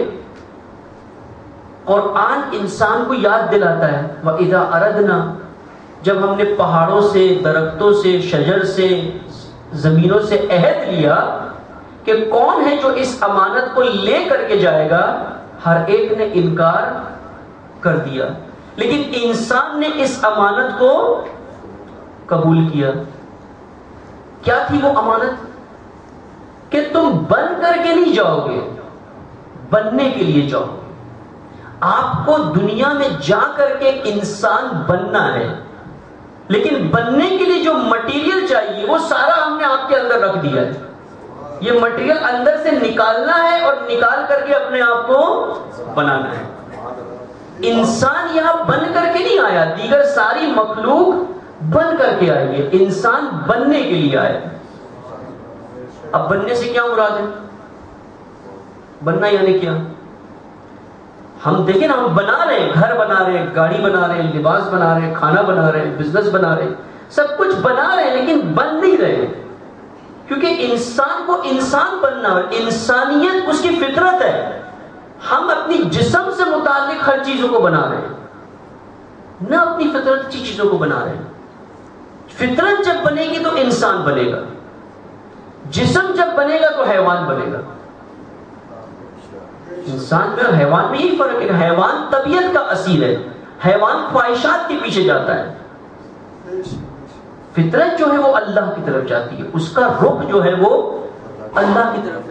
قرآن انسان کو یاد دلاتا ہے وَإِذَا أَرَدْنَا، جب ہم نے پہاڑوں سے، درختوں سے، شجر سے، زمینوں سے عہد لیا کہ کون ہے جو اس امانت کو لے کر کے جائے گا، ہر ایک نے انکار کر دیا. لیکن انسان نے اس امانت کو قبول کیا. کیا تھی وہ امانت؟ کہ تم بن کر کے نہیں جاؤ گے، بننے کے لیے جاؤ گے. آپ کو دنیا میں جا کر کے انسان بننا ہے، لیکن بننے کے لیے جو مٹیریل چاہیے وہ سارا ہم نے آپ کے اندر رکھ دیا ہے. یہ مٹیریل اندر سے نکالنا ہے اور نکال کر کے اپنے آپ کو بنانا ہے. انسان یہاں بن کر کے نہیں آیا، دیگر ساری مخلوق بن کر کے آئی ہے، انسان بننے کے لیے آیا. اب بننے سے کیا مراد ہے؟ بننا یعنی کیا؟ ہم دیکھیں نا، ہم بنا رہے ہیں، گھر بنا رہے ہیں، گاڑی بنا رہے ہیں، لباس بنا رہے ہیں، کھانا بنا رہے ہیں، بزنس بنا رہے ہیں، سب کچھ بنا رہے ہیں، لیکن بن نہیں رہے. کیونکہ انسان کو انسان بننا ہے، انسانیت اس کی فطرت ہے. ہم اپنی جسم سے متعلق ہر چیزوں کو بنا رہے ہیں، نہ اپنی فطرت کی چیزوں کو بنا رہے ہیں. فطرت جب بنے گی تو انسان بنے گا، جسم جب بنے گا تو حیوان بنے گا. انسان میں اور حیوان میں یہی فرق ہے. حیوان طبیعت کا اسیر ہے، حیوان خواہشات کے پیچھے جاتا ہے. فطرت جو ہے وہ اللہ کی طرف جاتی ہے، اس کا رخ جو ہے وہ اللہ کی طرف ہے.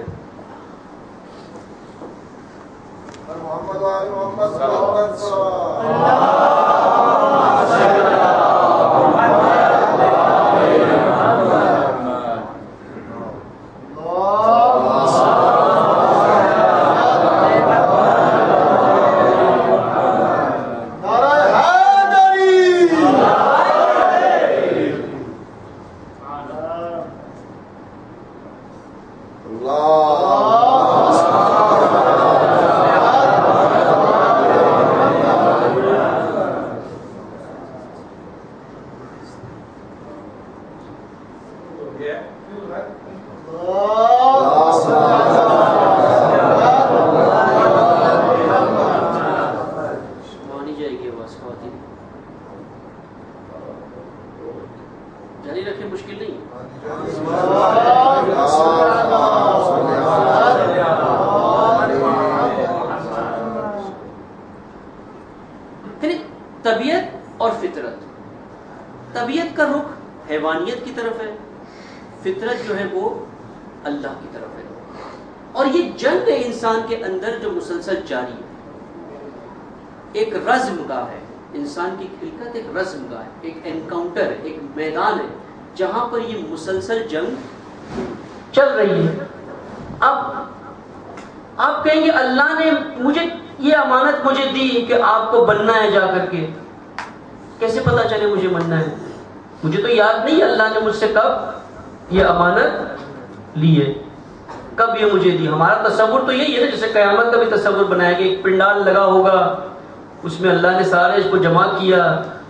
طبیعت اور فطرت، طبیعت کا رخ حیوانیت کی طرف ہے، فطرت جو ہے وہ اللہ کی طرف ہے. اور یہ جنگ ہے انسان کے اندر جو مسلسل جاری ہے. ایک رزم گاہ ہے، انسان کی خلقت ایک رزم گاہ ہے، ایک انکاؤنٹر ہے، ایک میدان ہے جہاں پر یہ مسلسل جنگ چل رہی ہے. اب آپ کہیں گے اللہ نے مجھے یہ امانت مجھے دی کہ آپ کو بننا ہے، جا کر کے کیسے پتا چلے مجھے بننا ہے؟ مجھے تو یاد نہیں اللہ نے مجھ سے کب یہ امانت لی ہے، کب یہ مجھے دی. ہمارا تصور تو یہی ہے نا، جیسے قیامت کا بھی تصور بنایا کہ ایک پنڈال لگا ہوگا، اس میں اللہ نے سارے اس کو جمع کیا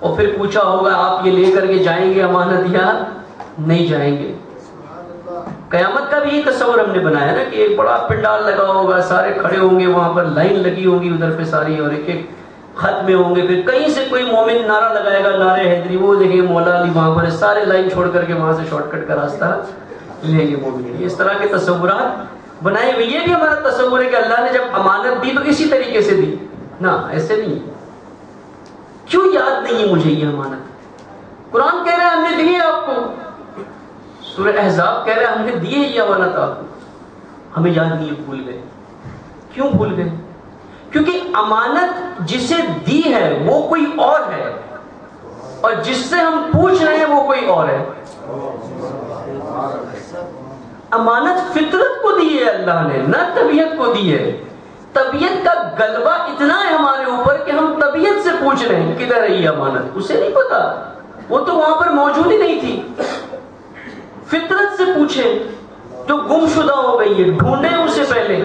اور پھر پوچھا ہوگا آپ یہ لے کر کے جائیں گے امانت یا نہیں جائیں گے. قیامت کا بھی یہ تصور ہم نے بنایا نا کہ ایک بڑا پنڈال لگا ہوگا, سارے کھڑے ہوں گے وہاں پر, لائن لگی ہوگی ادھر پہ ساری, اور ایک ایک خط میں ہوں گے. پھر کہیں سے کوئی مومن نعرہ لگائے گا, نعرے حیدری, وہ دیکھیں مولا علی وہاں پر, سارے لائن چھوڑ کر کے وہاں سے شارٹ کٹ کا راستہ لیں گے مومن. اس طرح کے تصورات بنائے ہوئے. یہ بھی ہمارا تصور ہے کہ اللہ نے جب امانت دی تو اسی طریقے سے دی نا, ایسے نہیں. کیوں یاد نہیں ہے مجھے یہ امانت؟ قرآن کہہ رہا ہے ہم نے دی ہے آپ کو, سورہ احزاب کہہ رہا ہے ہم نے دی ہے یہ امانت آپ کو, ہمیں یاد نہیں ہے, بھول گئے. کیوں بھول گئے؟ کیونکہ امانت جسے دی ہے وہ کوئی اور ہے, اور جس سے ہم پوچھ رہے ہیں وہ کوئی اور ہے. امانت فطرت کو دی ہے اللہ نے, نہ طبیعت کو دی ہے. طبیعت کا غلبہ اتنا ہے ہمارے اوپر کہ ہم طبیعت سے پوچھ رہے ہیں کدھر ہے یہ امانت, اسے نہیں پتا, وہ تو وہاں پر موجود ہی نہیں تھی. فطرت سے پوچھیں جو گم شدہ ہو گئی ہے, ڈھونڈیں اسے پہلے.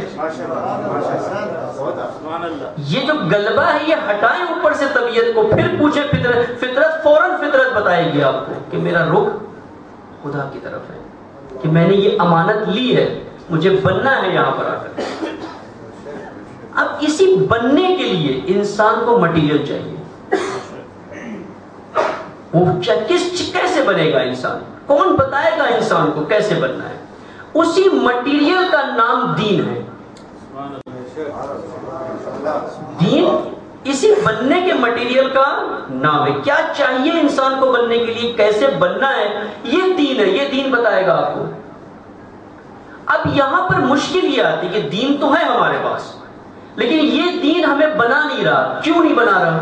یہ جو غلبہ ہے یہ ہٹائیں اوپر سے طبیعت کو, پھر پوچھیں فطرت. فطرت فوراً فطرت بتائے گی آپ کو کہ میرا رخ خدا کی طرف ہے, کہ میں نے یہ امانت لی ہے, مجھے بننا ہے یہاں پر آ کر. اب اسی بننے کے لیے انسان کو مٹیریل چاہیے. وہ کس کیسے بنے گا انسان؟ کون بتائے گا انسان کو کیسے بننا ہے؟ اسی مٹیریل کا نام دین ہے. دین اسی بننے کے مٹیریل کا نام ہے. کیا چاہیے انسان کو بننے کے لیے, کیسے بننا ہے, یہ دین ہے. یہ دین بتائے گا آپ کو. اب یہاں پر مشکل یہ آتی کہ دین تو ہے ہمارے پاس, لیکن یہ دین ہمیں بنا نہیں رہا. کیوں نہیں بنا رہا؟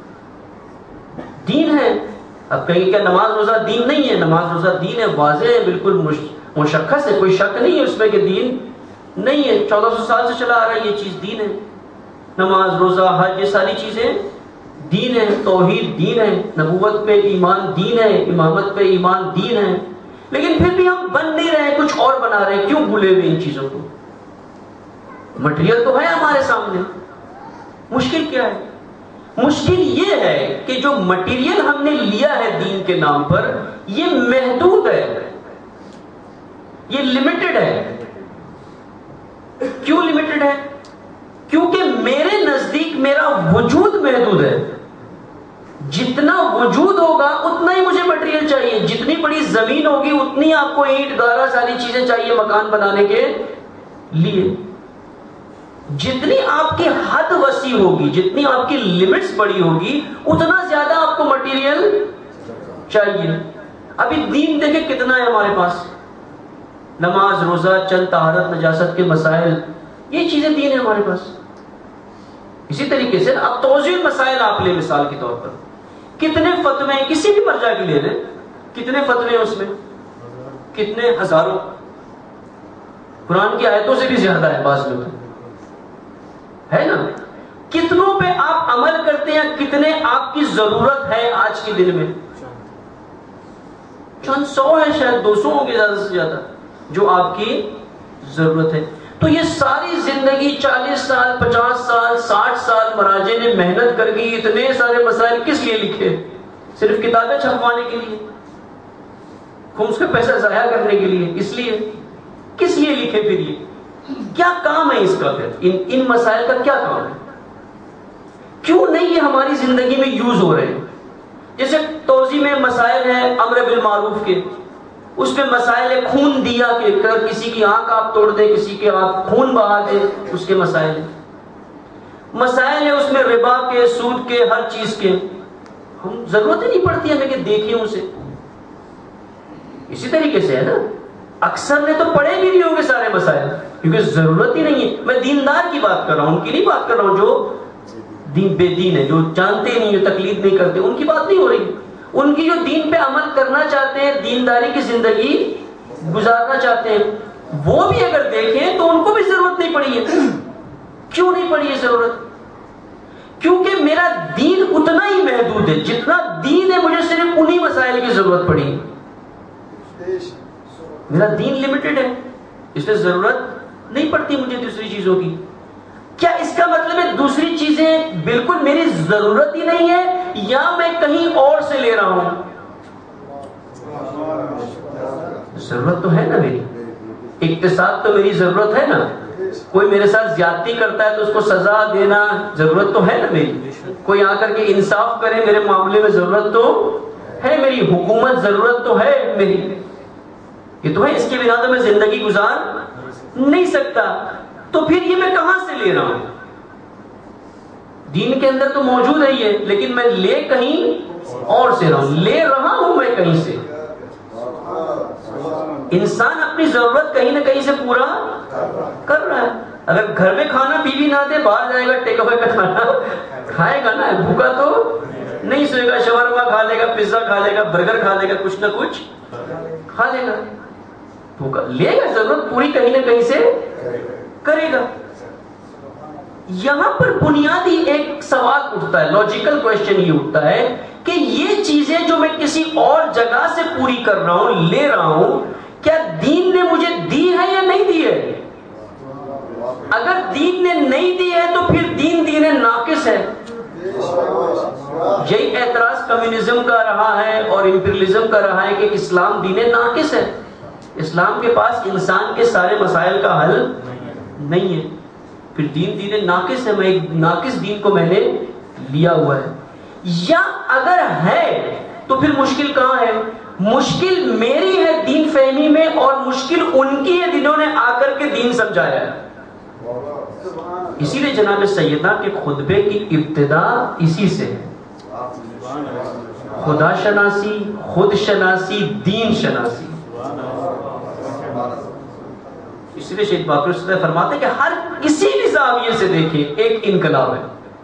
دین ہے. اب کہیں کہ نماز روزہ دین نہیں ہے. نماز روزہ دین ہے, واضح ہے, بالکل مشخص ہے, کوئی شک نہیں ہے اس میں کہ دین نہیں ہے. چودہ سو سال سے چلا آ رہا ہے یہ چیز دین ہے. نماز روزہ حج یہ ساری چیزیں دین ہے. توحید دین ہے, نبوت پہ ایمان دین ہے, امامت پہ ایمان دین ہے. لیکن پھر بھی ہم بن نہیں رہے, کچھ اور بنا رہے ہیں. کیوں بھولے ہوئے ان چیزوں کو؟ مٹیریل تو ہے ہمارے سامنے. مشکل کیا ہے؟ مشکل یہ ہے کہ جو مٹیریل ہم نے لیا ہے دین کے نام پر, یہ محدود ہے, یہ لمیٹڈ ہے. کیوں لمیٹڈ ہے؟ کیونکہ میرے نزدیک میرا وجود محدود ہے. جتنا وجود ہوگا اتنا ہی مجھے مٹیریل چاہیے. جتنی بڑی زمین ہوگی اتنی آپ کو اینٹ گارا ساری چیزیں چاہیے مکان بنانے کے لیے. جتنی آپ کی حد وسیع ہوگی, جتنی آپ کی لمٹس بڑی ہوگی, اتنا زیادہ آپ کو مٹیریل چاہیے. ابھی دین دیکھیں کتنا ہے ہمارے پاس. نماز روزہ, چند طہارت نجاست کے مسائل, یہ چیزیں دین ہے ہمارے پاس. اسی طریقے سے اب توضیح مسائل آپ لیں مثال کے طور پر, کتنے فتوے ہیں کسی بھی مرجع کے لے لیں, کتنے فتوے ہیں اس میں؟ کتنے ہزاروں. قرآن کی آیتوں سے بھی زیادہ ہے بعض لوگ, ہے نا. کتنوں پہ آپ عمل کرتے ہیں, کتنے آپ کی ضرورت ہے آج کے دن میں؟ چند سو ہے, شاید دو سو ہوں گے زیادہ سے زیادہ جو آپ کی ضرورت ہے. تو یہ ساری زندگی چالیس سال, پچاس سال, ساٹھ سال مراجع نے محنت کر کے اتنے سارے مسائل کس لیے لکھے؟ صرف کتابیں چھپوانے کے لیے, خمس کا پیسہ ضائع کرنے کے لیے. اس لیے کس لیے لکھے؟ پھر یہ کیا کام ہے اس کا؟ پھر ان ان مسائل کا کیا کام ہے؟ کیوں نہیں یہ ہماری زندگی میں یوز ہو رہے ہیں؟ جیسے توضیح میں مسائل ہیں امر بالمعروف کے, اس پہ مسائل ہے خون دیا کے, کر کسی کی آنکھ آپ توڑ دیں, کسی کے آپ خون بہا دیں, اس کے مسائل ہیں. مسائل ہیں اس میں ربا کے, سود کے, ہر چیز کے. ہم ضرورت ہی نہیں پڑتی ہمیں کہ دیکھیں اسے. اسی طریقے سے ہے نا, اکثر نے تو پڑھے بھی نہیں ہوں گے سارے مسائل, کیونکہ ضرورت ہی نہیں ہے. میں دیندار کی بات کر رہا ہوں, ان کی نہیں بات کر رہا ہوں جو دین بے دین ہے, جو جانتے نہیں, جو تقلید نہیں کرتے, ان کی بات نہیں ہو رہی. ان کی جو دین پہ عمل کرنا چاہتے ہیں, دینداری کی زندگی گزارنا چاہتے ہیں, وہ بھی اگر دیکھیں تو ان کو بھی ضرورت نہیں پڑی ہے. کیوں نہیں پڑی ہے ضرورت؟ کیونکہ میرا دین اتنا ہی محدود ہے. جتنا دین ہے مجھے صرف انہی مسائل کی ضرورت پڑی ہے. میرا دین لمیٹڈ ہے, اس لیے ضرورت نہیں پڑتی مجھے دوسری چیزوں کی. کیا اس کا مطلب ہے دوسری چیزیں بالکل میری ضرورت ہی نہیں ہے, یا میں کہیں اور سے لے رہا ہوں؟ ضرورت تو ہے نا میری، اقتصاد تو میری ضرورت ہے نا. کوئی میرے ساتھ زیادتی کرتا ہے تو اس کو سزا دینا ضرورت تو ہے نا میری. کوئی آ کر کے انصاف کرے میرے معاملے میں ضرورت تو ہے میری. حکومت ضرورت تو ہے میری. یہ تو ہے، اس کے بنا تو میں زندگی گزار نہیں سکتا. تو پھر یہ میں کہاں سے لے رہا ہوں؟ دین کے اندر تو موجود ہے یہ، لیکن میں لے کہیں اور سے رہا ہوں. لے رہا ہوں میں کہیں سے. انسان اپنی ضرورت کہیں نہ کہیں سے پورا کر رہا ہے. اگر گھر میں کھانا بیوی نہ دے، باہر جائے گا ٹیک اوے کا کھانا کھائے گا نا. بھوکا تو نہیں سوئے گا، شاورما کھا لے گا، پیزا کھا لے گا، برگر کھا لے گا، کچھ نہ کچھ کھا لے گا. بھوکا لے گا، ضرورت پوری کہیں نہ کہیں سے کرے گا. یہاں پر بنیادی ایک سوال اٹھتا ہے، لاجیکل کوشچن یہ اٹھتا ہے کہ یہ چیزیں جو میں کسی اور جگہ سے پوری کر رہا ہوں، لے رہا ہوں، کیا دین نے مجھے دی ہے یا نہیں دی ہے؟ اگر دین نے نہیں دی ہے تو پھر دین دین ناقص ہے. یہی اعتراض کمیونزم کا رہا ہے اور امپیریلزم کا رہا ہے کہ اسلام دین ناقص ہے. اسلام کے پاس انسان کے سارے مسائل کا حل نہیں ہے. پھر دین دین ناقص ہے، میں ایک ناقص دین کو میں نے لیا ہوا ہے. یا اگر ہے تو پھر مشکل کہاں ہے؟ مشکل میری ہے دین فہمی میں، اور مشکل ان کی ہے جنہوں نے آ کر کے دین سمجھایا ہے. اسی لیے جناب سیدنا کے خطبے کی ابتدا اسی سے ہے، خدا شناسی، خود شناسی، دین شناسی. اس لیے شیخ باقر صدیق فرماتے ہیں کہ ہر کسی بھی زاویے سے دیکھیں ایک انقلاب ہے.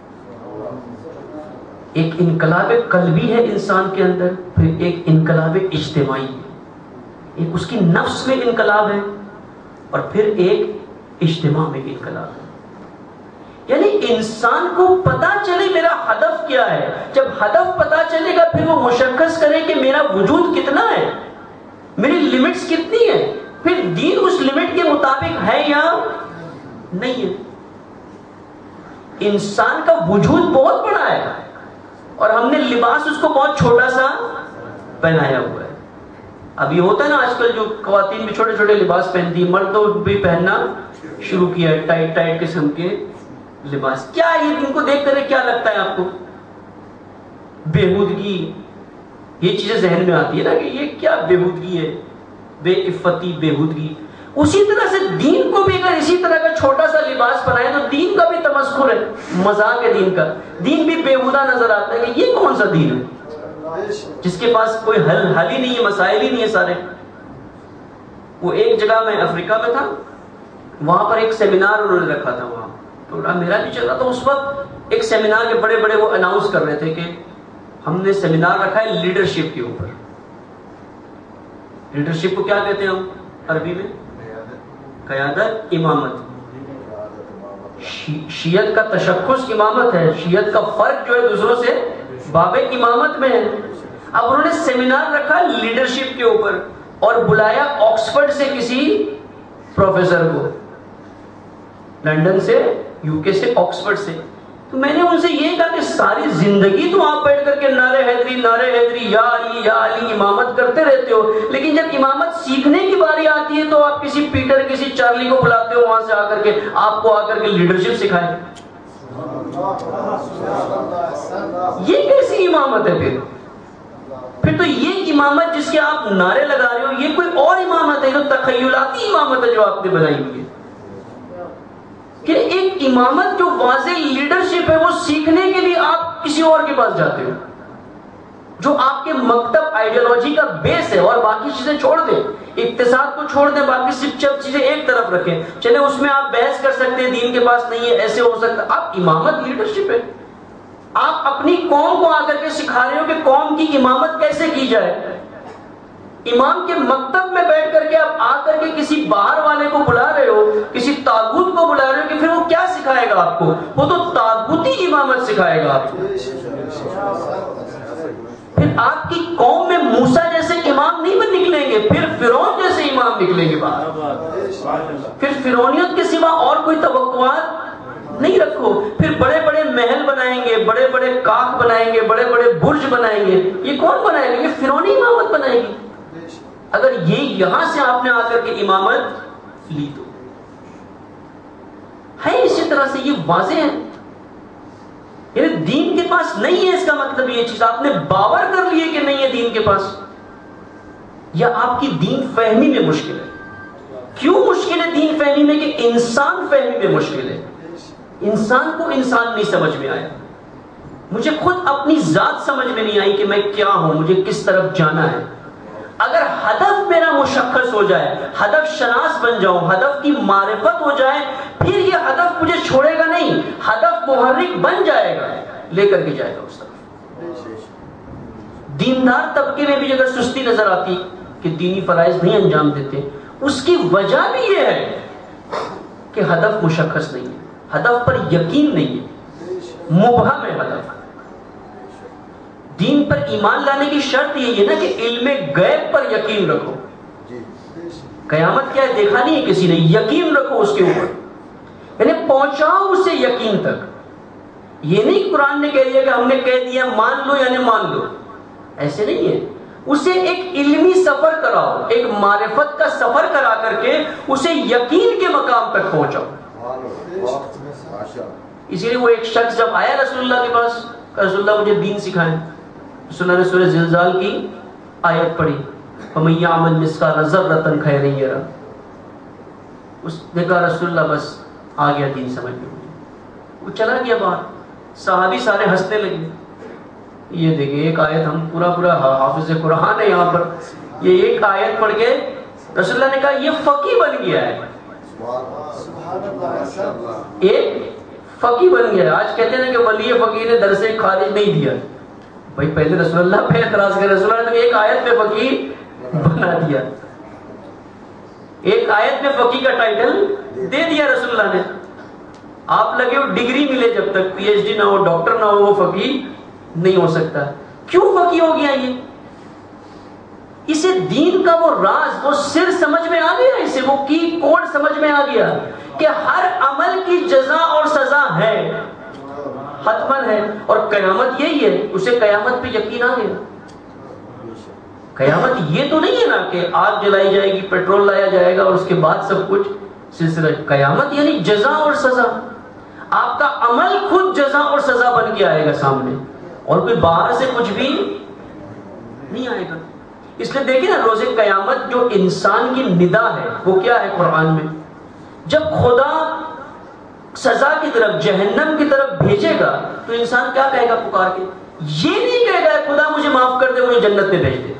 ایک انقلاب قلبی ہے انسان کے اندر، پھر ایک انقلاب اجتماعی ہے. ایک اس کی نفس میں انقلاب ہے، اور پھر ایک اجتماع میں انقلاب ہے. یعنی انسان کو پتا چلے میرا ہدف کیا ہے. جب ہدف پتا چلے گا پھر وہ مشخص کرے کہ میرا وجود کتنا ہے، میری لمٹس کتنی ہے. پھر دین اس لمٹ کے مطابق ہے یا نہیں ہے. انسان کا وجود بہت بڑا ہے اور ہم نے لباس اس کو بہت چھوٹا سا پہنایا ہوا ہے. اب یہ ہوتا ہے نا آج کل جو خواتین بھی چھوٹے چھوٹے لباس پہنتی ہیں، مرد تو بھی پہننا شروع کیا ہے ٹائٹ ٹائٹ قسم کے لباس. کیا یہ ان کو دیکھ کر کیا لگتا ہے آپ کو؟ بےہودگی. یہ چیزیں ذہن میں آتی ہے نا کہ یہ کیا بےہودگی ہے، بے عفتی، بےہودگی. اسی طرح سے دین کو بھی اگر اسی طرح کا چھوٹا سا لباس پہنائے تو دین کا بھی تمسخر ہے، مذاق ہے دین کا. دین بھی بےہودہ نظر آتا ہے کہ یہ کون سا دین ہے جس کے پاس کوئی حل حل ہی نہیں ہے، مسائل ہی نہیں ہے سارے. وہ ایک جگہ میں افریقہ میں تھا، وہاں پر ایک سیمینار انہوں نے رکھا تھا. وہاں پروگرام میرا بھی چل رہا تھا. اس وقت ایک سیمینار کے بڑے بڑے وہ اناؤنس کر رہے تھے کہ ہم نے سیمینار رکھا ہے لیڈرشپ کے اوپر. لیڈرشپ کو کیا کہتے ہیں ہم عربی میں؟ قیادت، امامت. شیعت کا تشخص امامت ہے، شیعت کا فرق جو ہے دوسروں سے باب امامت میں ہے. اب انہوں نے سیمینار رکھا لیڈرشپ کے اوپر اور بلایا آکسفورڈ سے کسی پروفیسر کو، لندن سے، یو کے سے، آکسفورڈ سے. تو میں نے ان سے یہ کہا کہ ساری زندگی تو آپ بیٹھ کر کے نعرے حیدری نعرے حیدری یا علی یا علی امامت کرتے رہتے ہو، لیکن جب امامت سیکھنے کی باری آتی ہے تو آپ کسی پیٹر کسی چارلی کو بلاتے ہو وہاں سے آ کر کے آپ کو آ کر کے لیڈرشپ سکھائے. یہ کیسی امامت ہے؟ پھر پھر تو یہ امامت جس کے آپ نعرے لگا رہے ہو یہ کوئی اور امامت ہے، جو تخیلاتی امامت ہے جو آپ نے بنائی ہوئی ہے. کہ ایک امامت جو واضح لیڈرشپ ہے وہ سیکھنے کے لیے آپ کسی اور کے پاس جاتے ہو جو آپ کے مکتب آئیڈیالوجی کا بیس ہے، اور باقی چیزیں چھوڑ دیں، اقتصاد کو چھوڑ دیں، باقی صرف چیزیں ایک طرف رکھیں. چلے اس میں آپ بحث کر سکتے ہیں دین کے پاس نہیں ہے ایسے ہو سکتا. آپ امامت لیڈرشپ ہے. آپ اپنی قوم کو آ کر کے سکھا رہے ہو کہ قوم کی امامت کیسے کی جائے. امام کے مکتب میں بیٹھ کر کے آپ آ کر کے کسی باہر والے کو بلا رہے ہو، کسی طاغوت کو بلا رہے ہو، کہ پھر وہ کیا سکھائے گا آپ کو؟ وہ تو طاغوتی امامت سکھائے گا آپ کو. پھر آپ کی قوم میں موسیٰ جیسے امام نہیں بن نکلیں گے، پھر فرعون جیسے امام نکلیں گے باہر. پھر فرعونیت کے سوا اور کوئی توقعات نہیں رکھو. پھر بڑے بڑے محل بنائیں گے, بڑے بڑے کاخ بنائیں گے, بڑے بڑے برج بنائیں گے. یہ کون بنائے گا؟ یہ فرعونی امامت بنائے گی. اگر یہ یہاں سے آپ نے آ کر کے امامت لی تو ہے اسی طرح سے یہ واضح ہے. یعنی دین کے پاس نہیں ہے, اس کا مطلب یہ چیز آپ نے باور کر لیے کہ نہیں ہے دین کے پاس, یا آپ کی دین فہمی میں مشکل ہے. کیوں مشکل ہے دین فہمی میں؟ کہ انسان فہمی میں مشکل ہے. انسان کو انسان نہیں سمجھ میں آیا. مجھے خود اپنی ذات سمجھ میں نہیں آئی کہ میں کیا ہوں, مجھے کس طرف جانا ہے. اگر ہدف میرا مشخص ہو جائے, ہدف شناس بن جاؤں, ہدف کی معرفت ہو جائے, پھر یہ ہدف مجھے چھوڑے گا نہیں, ہدف محرک بن جائے گا, لے کر کے جائے گا اس طرف. دیندار طبقے میں بھی اگر سستی نظر آتی کہ دینی فرائض نہیں انجام دیتے, اس کی وجہ بھی یہ ہے کہ ہدف مشخص نہیں ہے, ہدف پر یقین نہیں ہے, مبہم ہے ہدف. دین پر ایمان لانے کی شرط یہ ہے نا کہ علم غیب پر یقین رکھو. قیامت کیا ہے دیکھا نہیں ہے کسی نے, یقین رکھو اس کے اوپر, یعنی پہنچاؤ اسے یقین تک. یہ نہیں قرآن نے کہہ دیا کہ ہم نے کہہ دیا مان لو یعنی مان لو, ایسے نہیں ہے. اسے ایک علمی سفر کراؤ, ایک معرفت کا سفر کرا کر کے اسے یقین کے مقام تک پہنچاؤ. اسی لیے وہ ایک شخص جب آیا رسول اللہ کے پاس, کہ رسول اللہ مجھے دین سکھائیں. رسول اللہ نے سورہ زلزال کی آیت پڑھی, فَمَن يَعْمَلْ مِثْقَالَ ذَرَّةٍ خَيْرًا يَرَهُ. اس نے کہا رسول اللہ بس آ گیا دین سمجھ میں. وہ چلا گیا باہر, صحابی سارے ہنسنے لگے. یہ دیکھیں ایک آیت, ہم پورا پورا حافظ قرآن ہے یہاں پر, یہ ایک آیت پڑھ کے رسول اللہ نے کہا یہ فقی بن گیا ہے, ایک فقی بن گیا. آج کہتے ہیں کہ ولی فقی نے درس خارج نہیں دیا. بھائی پہلے رسول اللہ پہ اعتراض کرے, رسول اللہ نے ایک آیت میں فقی بنا دیا, ایک آیت میں فقی کا ٹائٹل دے دیا رسول اللہ نے. آپ لگے ہو ڈگری ملے جب تک, پی ایچ ڈی نہ ہو, ڈاکٹر نہ ہو, وہ فقی نہیں ہو سکتا. کیوں فقی ہو گیا یہ؟ اسے دین کا وہ راز, وہ سر سمجھ میں آ گیا, اسے وہ کی کوڈ سمجھ میں آ گیا کہ ہر عمل کی جزا اور سزا ہے, حتمن ہے. اور قیامت یہی ہے, اسے قیامت پہ یقین آ گیا. قیامت یہ تو نہیں ہے نا کہ آگ جلائی جائے گی, پیٹرول لایا جائے گا اور اس کے بعد سب کچھ سلسلہ. قیامت یعنی جزا اور سزا. آپ کا عمل خود جزا اور سزا بن کے آئے گا سامنے, اور کوئی باہر سے کچھ بھی نہیں آئے گا. اس لیے دیکھیں نا روز قیامت جو انسان کی ندا ہے وہ کیا ہے قرآن میں. جب خدا سزا کی طرف, جہنم کی طرف بھیجے گا تو انسان کیا کہے گا پکار کے؟ یہ نہیں کہے گا خدا مجھے معاف کر دے, مجھے جنت میں بھیج دے.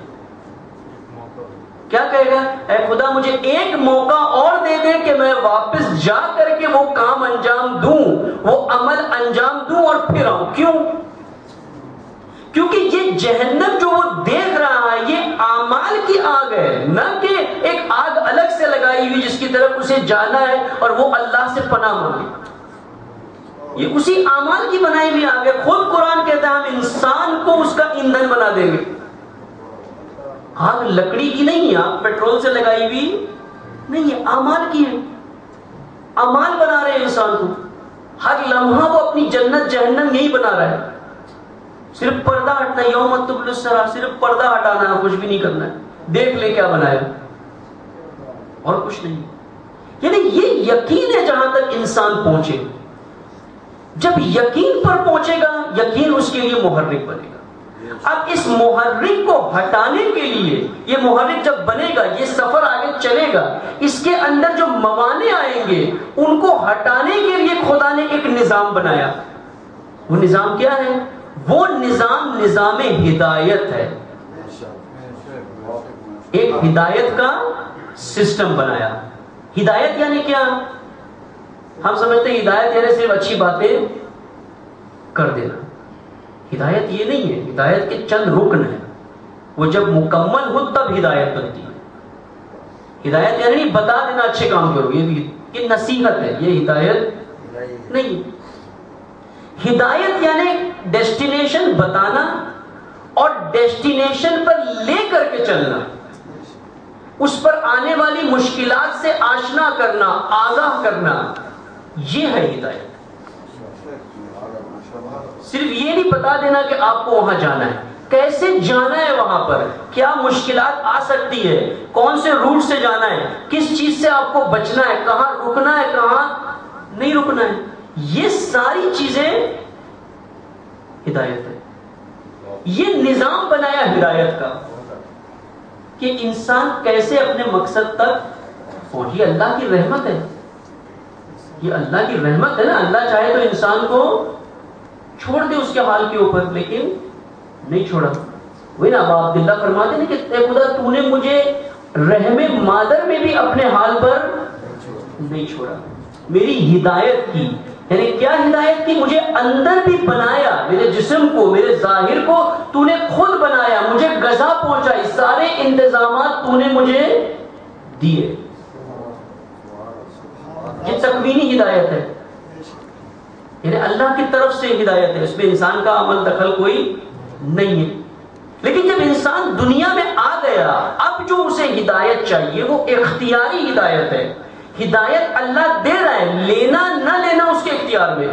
کیا کہے گا؟ اے خدا مجھے ایک موقع اور دے دے کہ میں واپس جا کر کے وہ کام انجام دوں, وہ عمل انجام دوں اور پھر آؤں. کیوں؟ کیونکہ یہ جہنم جو وہ دیکھ رہا ہے یہ اعمال کی آگ ہے, نہ کہ ایک آگ الگ سے لگائی ہوئی جس کی طرف اسے جانا ہے اور وہ اللہ سے پناہ مانگے. یہ اسی اعمال کی بنائی ہوئی آگ ہے. خود قرآن کہتا ہے ہم انسان کو اس کا ایندھن بنا دیں گے. آگ لکڑی کی نہیں ہے, آگ پیٹرول سے لگائی ہوئی نہیں ہے, اعمال کی ہے. اعمال بنا رہے ہیں انسان کو, ہر لمحہ وہ اپنی جنت جہنم یہی بنا رہا ہے. صرف پردہ ہٹنا, یوم تبل السرا, صرف پردہ ہٹانا, کچھ بھی نہیں کرنا ہے. دیکھ لے کیا بنایا, اور کچھ نہیں. یعنی یہ یقین ہے جہاں تک انسان پہنچے. جب یقین پر پہنچے گا, یقین اس کے لیے محرک بنے گا. اب اس محرک کو ہٹانے کے لیے, یہ محرک جب بنے گا, یہ سفر آگے چلے گا, اس کے اندر جو موانع آئیں گے ان کو ہٹانے کے لیے خدا نے ایک نظام بنایا. وہ نظام کیا ہے؟ وہ نظام نظام ہدایت ہے. ایک ہدایت کا سسٹم بنایا. ہدایت یعنی کیا؟ ہم سمجھتے ہیں ہدایت یعنی صرف اچھی باتیں کر دینا. ہدایت یہ نہیں ہے. ہدایت کے چند رکن ہیں, وہ جب مکمل ہو تب ہدایت بنتی ہے. ہدایت یعنی بتا دینا اچھے کام کرو, یہ نصیحت ہے, یہ ہدایت نہیں. ہدایت یعنی ڈیسٹینیشن بتانا اور ڈیسٹینیشن پر لے کر کے چلنا, اس پر آنے والی مشکلات سے آشنا کرنا, آگاہ کرنا, یہ ہے ہدایت. صرف یہ نہیں بتا دینا کہ آپ کو وہاں جانا ہے، کیسے جانا ہے وہاں پر، کیا مشکلات آ سکتی ہے، کون سے روٹ سے جانا ہے، کس چیز سے آپ کو بچنا ہے، کہاں رکنا ہے کہاں نہیں رکنا ہے، یہ ساری چیزیں ہدایت ہے. یہ نظام بنایا ہدایت کا کہ انسان کیسے اپنے مقصد تک پہنچے. اللہ کی رحمت ہے، یہ اللہ کی رحمت ہے نا. اللہ چاہے تو انسان کو چھوڑ دے اس کے حال کے اوپر، لیکن نہیں چھوڑا. وہی نا ابا عبداللہ فرماتے ہیں کہ اے خدا تو نے مجھے رحم مادر میں بھی اپنے حال پر نہیں چھوڑا. میری ہدایت کی، یعنی کیا ہدایت کی؟ مجھے اندر بھی بنایا، میرے جسم کو، میرے ظاہر کو تو نے خود بنایا، مجھے غذا پہنچائی، سارے انتظامات تو نے مجھے دیے. یہ تکوینی ہدایت ہے، یعنی اللہ کی طرف سے ہدایت ہے، اس میں انسان کا عمل دخل کوئی نہیں ہے. لیکن جب انسان دنیا میں آ گیا، اب جو اسے ہدایت چاہیے وہ اختیاری ہدایت ہے. ہدایت اللہ دے رہا ہے، لینا نہ لینا اس کے اختیار میں،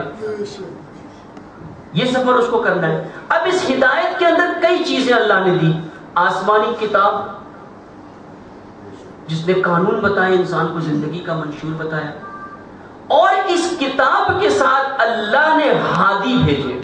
یہ سفر اس کو کرنا ہے. اب اس ہدایت کے اندر کئی چیزیں اللہ نے دی. آسمانی کتاب جس نے قانون بتائے، انسان کو زندگی کا منشور بتایا، اور اس کتاب کے ساتھ اللہ نے ہادی بھیجے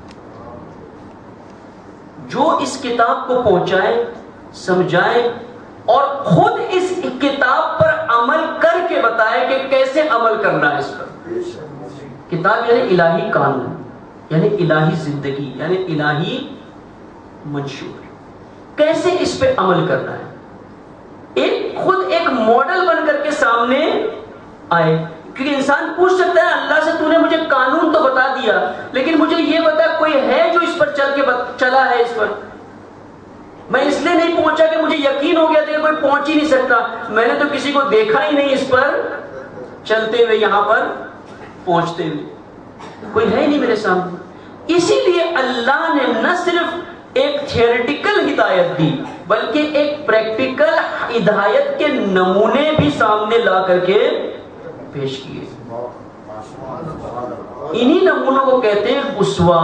جو اس کتاب کو پہنچائے، سمجھائے اور خود اس کتاب پر عمل کر کے بتائے کہ کیسے عمل کرنا ہے اس پر. کتاب یعنی الہی قانون، یعنی الہی زندگی، یعنی الہی منشور، کیسے اس پہ عمل کرنا ہے. ایک خود ایک ماڈل بن کر کے سامنے آئے. کیونکہ انسان پوچھ سکتا ہے اللہ سے تو نے مجھے قانون تو بتا دیا، لیکن مجھے یہ بتا کوئی ہے جو اس پر چل کے چلا ہے. اس پر میں اس لیے نہیں پہنچا کہ مجھے یقین ہو گیا تھا کہ کوئی پہنچ ہی نہیں سکتا، میں نے تو کسی کو دیکھا ہی نہیں اس پر چلتے ہوئے، یہاں پر پہنچتے ہوئے، کوئی ہے ہی نہیں میرے سامنے. اسی لیے اللہ نے نہ صرف ایک تھیوریٹیکل ہدایت دی بلکہ ایک پریکٹیکل ہدایت کے نمونے بھی سامنے لا کر کے پیش کیے. انہی نمونوں کو کہتے ہیں اسوا.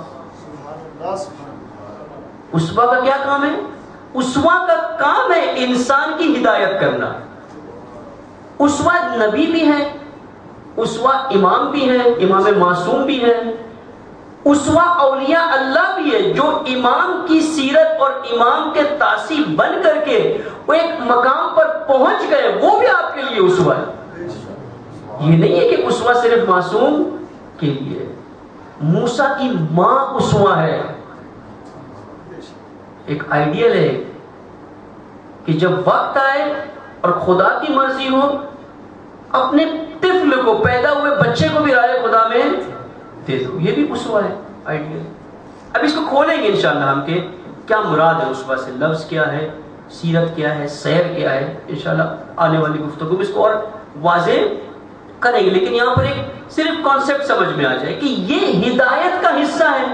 اسوا کا کیا کام ہے؟ اسوا کا کام ہے انسان کی ہدایت کرنا. اسوا نبی بھی ہے، اسوا امام بھی ہے، امام معصوم بھی ہے، اسوا اولیاء اللہ بھی ہے جو امام کی سیرت اور امام کے تاثیر بن کر کے وہ ایک مقام پر پہنچ گئے، وہ بھی آپ کے لیے اسوا ہے. یہ نہیں ہے کہ اسوا صرف معصوم کے لیے. موسیٰ کی ماں اسوا ہے. ایک آئیڈیل ہے کہ جب وقت آئے اور خدا کی مرضی ہو، اپنے طفل کو، پیدا ہوئے بچے کو بھی رائے خدا میں دے دو. یہ بھی اسوا ہے، آئیڈیل. اب اس کو کھولیں گے انشاءاللہ ہم کہ کیا مراد ہے اسوا سے، لفظ کیا ہے، سیرت کیا ہے، سیر کیا ہے. انشاءاللہ آنے والی گفتگو میں اس کو اور واضح کریں گے. لیکن یہاں پر ایک صرف کانسیپٹ سمجھ میں آ جائے کہ یہ ہدایت کا حصہ ہے.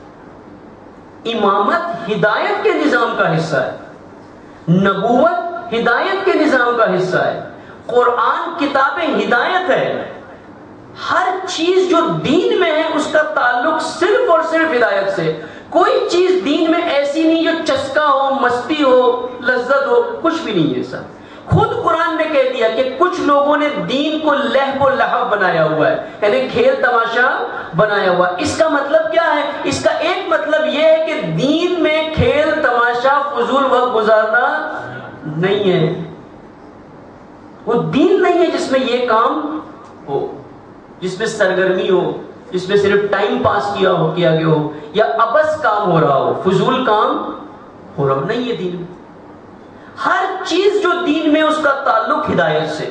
امامت ہدایت کے نظام کا حصہ ہے، نبوت ہدایت کے نظام کا حصہ ہے، قرآن کتابیں ہدایت ہے. ہر چیز جو دین میں ہے اس کا تعلق صرف اور صرف ہدایت سے. کوئی چیز دین میں ایسی نہیں جو چسکا ہو، مستی ہو، لذت ہو، کچھ بھی نہیں ہے ایسا. خود قرآن نے کہہ دیا کہ کچھ لوگوں نے دین کو لہو و لہو بنایا ہوا ہے، یعنی کھیل تماشا بنایا ہوا. اس کا مطلب کیا ہے؟ اس کا ایک مطلب یہ ہے کہ دین میں کھیل تماشا، فضول وقت گزارنا نہیں ہے. وہ دین نہیں ہے جس میں یہ کام ہو، جس میں سرگرمی ہو، جس میں صرف ٹائم پاس کیا ہو کیا گیا ہو یا ابس کام ہو رہا ہو، فضول کام ہو رہا ہو. نہیں ہے دین میں. ہر چیز جو دین میں اس کا تعلق ہدایت سے،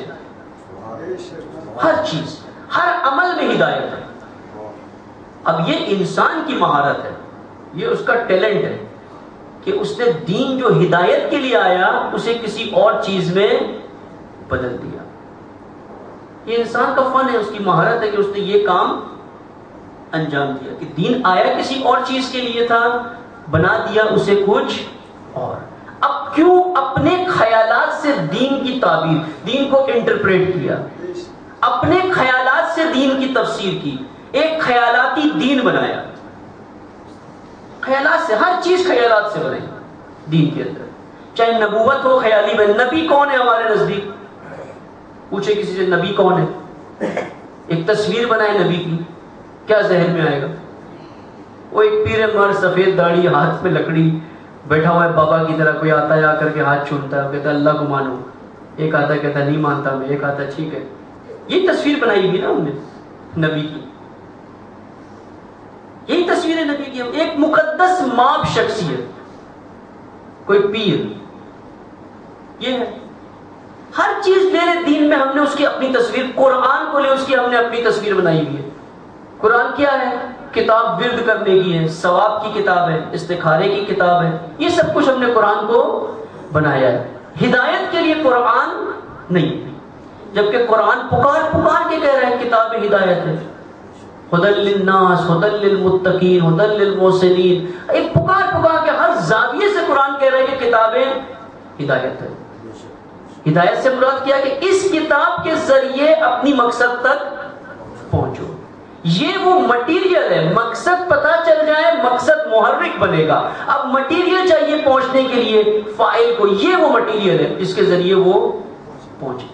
ہر چیز، ہر عمل میں ہدایت ہے. اب یہ انسان کی مہارت ہے، یہ اس کا ٹیلنٹ ہے کہ اس نے دین جو ہدایت کے لیے آیا اسے کسی اور چیز میں بدل دیا. یہ انسان کا فن ہے، اس کی مہارت ہے کہ اس نے یہ کام انجام دیا کہ دین آیا کسی اور چیز کے لیے تھا، بنا دیا اسے کچھ اور. اب کیوں اپنے خیالات سے دین کی تعبیر، دین کو انٹرپریٹ کیا، اپنے خیالات سے دین کی تفسیر کی، ایک خیالاتی دین بنایا. خیالات سے، ہر چیز خیالات سے بنے دین کے اندر. چاہے نبوت ہو خیالی میں. نبی کون ہے ہمارے نزدیک؟ پوچھے کسی سے نبی کون ہے، ایک تصویر بنائے نبی کی، کیا ذہن میں آئے گا؟ وہ ایک پیر مرد، سفید داڑھی، ہاتھ میں لکڑی، بیٹھا ہوا ہے بابا کی طرح. کوئی آتا ہے آ کر کے ہاتھ چھوڑتا ہے، کہتا ہے اللہ کو مانو. ایک آتا ہے کہتا ہے نہیں مانتا میں، ایک آتا ہے ٹھیک ہے. یہ تصویر بنائی ہوئی نا ہم نے نبی کی، یہی تصویر ہے نبی کی. ہم ایک مقدس ماب شخصیت، کوئی پیر، یہ ہے. ہر چیز لے لے دین میں ہم نے اس کی اپنی تصویر. قرآن کو لے، اس کی ہم نے اپنی تصویر بنائی ہوئی ہے. قرآن کیا ہے؟ کتاب ورد کرنے کی ہے، ثواب کی کتاب ہے، استخارے کی کتاب ہے. یہ سب کچھ ہم نے قرآن کو بنایا ہے. ہدایت کے لیے قرآن نہیں، جبکہ قرآن پکار پکار کے کہہ رہے ہیں کتاب ہدایت ہے. ہدی للناس، ہدی للمتقین، ہدی للمحسنین. ایک پکار پکار کے ہر زاویے سے قرآن کہہ رہے ہیں کہ کتابیں ہدایت ہے. ہدایت سے مراد کیا کہ اس کتاب کے ذریعے اپنی مقصد تک پہنچو. یہ وہ مٹیریل ہے، مقصد پتہ چل جائے مقصد محرک بنے گا. اب مٹیریل چاہیے پہنچنے کے لیے فائل کو، یہ وہ مٹیریل ہے جس کے ذریعے وہ پہنچے.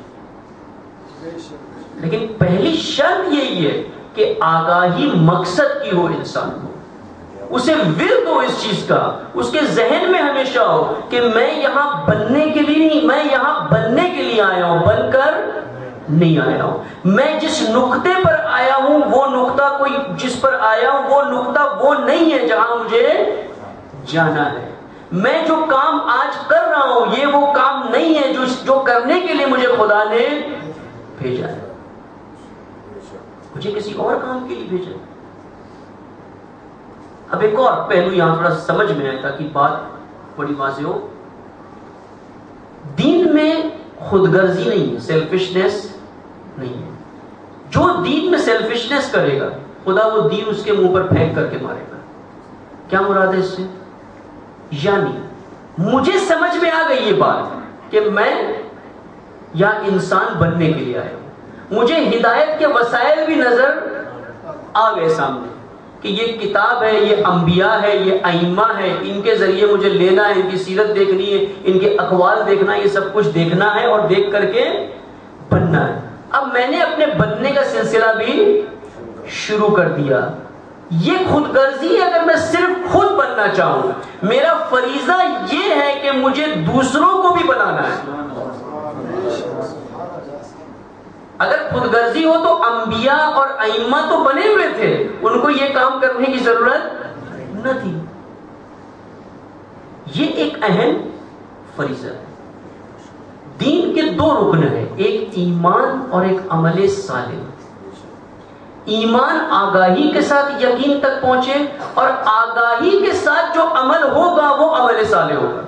لیکن پہلی شرط یہی ہے کہ آگاہی مقصد کی ہو، انسان کو اسے ورد ہو اس چیز کا، اس کے ذہن میں ہمیشہ ہو کہ میں یہاں بننے کے لیے نہیں، میں یہاں بننے کے لیے آیا ہوں، بن کر نہیں آیا ہوں. میں جس نقطے پر آیا ہوں وہ نقطہ کوئی جس پر آیا ہوں وہ نقطہ وہ نہیں ہے جہاں مجھے جانا ہے. میں جو کام آج کر رہا ہوں یہ وہ کام نہیں ہے جو جو کرنے کے لیے مجھے خدا نے بھیجا ہے. مجھے کسی اور کام کے لیے بھیجا. اب ایک اور پہلو یہاں تھوڑا سمجھ میں آئے تاکہ بات بڑی واضح ہو. دین میں خود غرضی نہیں ہے، سیلفشنس نہیں ہے. جو دین میں سیلفشنس کرے گا خدا وہ دین اس کے منہ پر پھینک کر کے مارے گا. کیا مراد ہے اس سے؟ یعنی مجھے سمجھ میں آ گئی یہ بات کہ میں یا انسان بننے کے لیے آیا ہوں. مجھے ہدایت کے وسائل بھی نظر آ گئے سامنے کہ یہ کتاب ہے، یہ انبیاء ہے، یہ ائمہ ہے، ان کے ذریعے مجھے لینا ہے، ان کی سیرت دیکھنی ہے، ان کے اقوال دیکھنا ہے، یہ سب کچھ دیکھنا ہے اور دیکھ کر کے بننا ہے. اب میں نے اپنے بننے کا سلسلہ بھی شروع کر دیا. یہ خود غرضی ہے اگر میں صرف خود بننا چاہوں. میرا فریضہ یہ ہے کہ مجھے دوسروں کو بھی بنانا ہے. اگر خود غرضی ہو تو انبیاء اور ائمہ تو بنے ہوئے تھے، ان کو یہ کام کرنے کی ضرورت نہ تھی. یہ ایک اہم فریضہ ہے. دین کے دو رکن ہیں، ایک ایمان اور ایک عمل صالح. ایمان آگاہی کے ساتھ یقین تک پہنچے اور آگاہی کے ساتھ جو عمل ہوگا وہ عمل صالح ہوگا،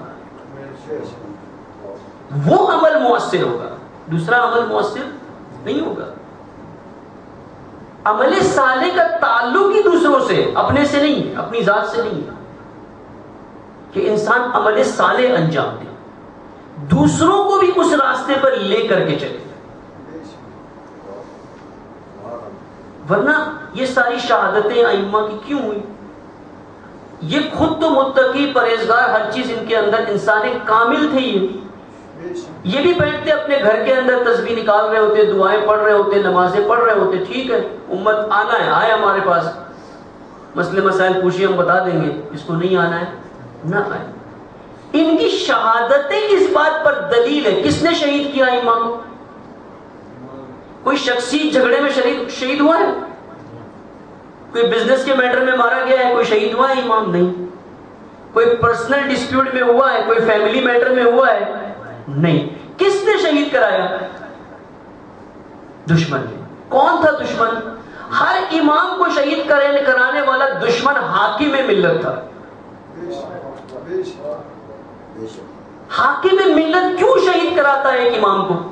وہ عمل مؤثر ہوگا. دوسرا عمل مؤثر نہیں ہوگا. عمل صالح کا تعلق ہی دوسروں سے، اپنے سے نہیں، اپنی ذات سے نہیں ہے کہ انسان عمل صالح انجام دے، دوسروں کو بھی اس راستے پر لے کر کے چلے. ورنہ یہ ساری شہادتیں ائمہ کی کیوں ہوئی؟ یہ خود تو متقی پرہیزگار، ہر چیز ان کے اندر انسان کامل تھے. یہ یہ بھی بیٹھتے اپنے گھر کے اندر تسبیح نکال رہے ہوتے، دعائیں پڑھ رہے ہوتے، نمازیں پڑھ رہے ہوتے. ٹھیک ہے، امت آنا ہے آئے ہمارے پاس، مسئلے مسائل پوچھیے ہم بتا دیں گے. اس کو نہیں آنا ہے نہ آئے. ان کی شہادتیں اس بات پر دلیل ہے. کس نے شہید کیا ائمہ کو؟ کوئی شخصی جھگڑے میں شہید شہید ہوا ہے؟ کوئی بزنس کے میٹر میں مارا گیا ہے کوئی شہید ہوا ہے امام؟ نہیں. کوئی پرسنل ڈسپیوٹ میں ہوا ہے، کوئی فیملی میٹر میں ہوا ہے؟ نہیں. کس نے شہید کرایا؟ دشمن نے. کون تھا دشمن؟ ہر امام کو شہید کرانے والا دشمن حاکم ملت تھا. حاکم ملت کیوں شہید کراتا ہے ایک امام کو؟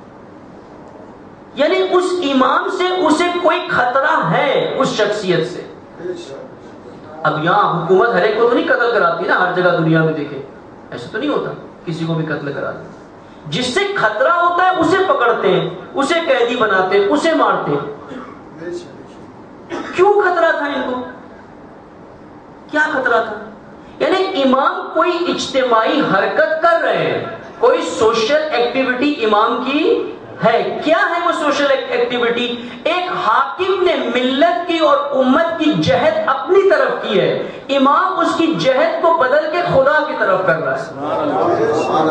یعنی اس امام سے اسے کوئی خطرہ ہے، اس شخصیت سے. اب یہاں حکومت ہر ایک کو تو نہیں قتل کراتی نا، ہر جگہ دنیا میں دیکھے ایسا تو نہیں ہوتا کسی کو بھی قتل کراتے. جس سے خطرہ ہوتا ہے اسے پکڑتے ہیں، اسے قیدی بناتے ہیں، اسے مارتے ہیں. کیوں خطرہ تھا ان کو؟ کیا خطرہ تھا؟ یعنی امام کوئی اجتماعی حرکت کر رہے ہیں، کوئی سوشل ایکٹیویٹی امام کی ہے. کیا ہے وہ سوشل ایکٹیویٹی؟ ایک حاکم نے ملت کی اور امت کی جہد اپنی طرف کی ہے، امام اس کی جہد کو بدل کے خدا کی طرف کر رہا ہے.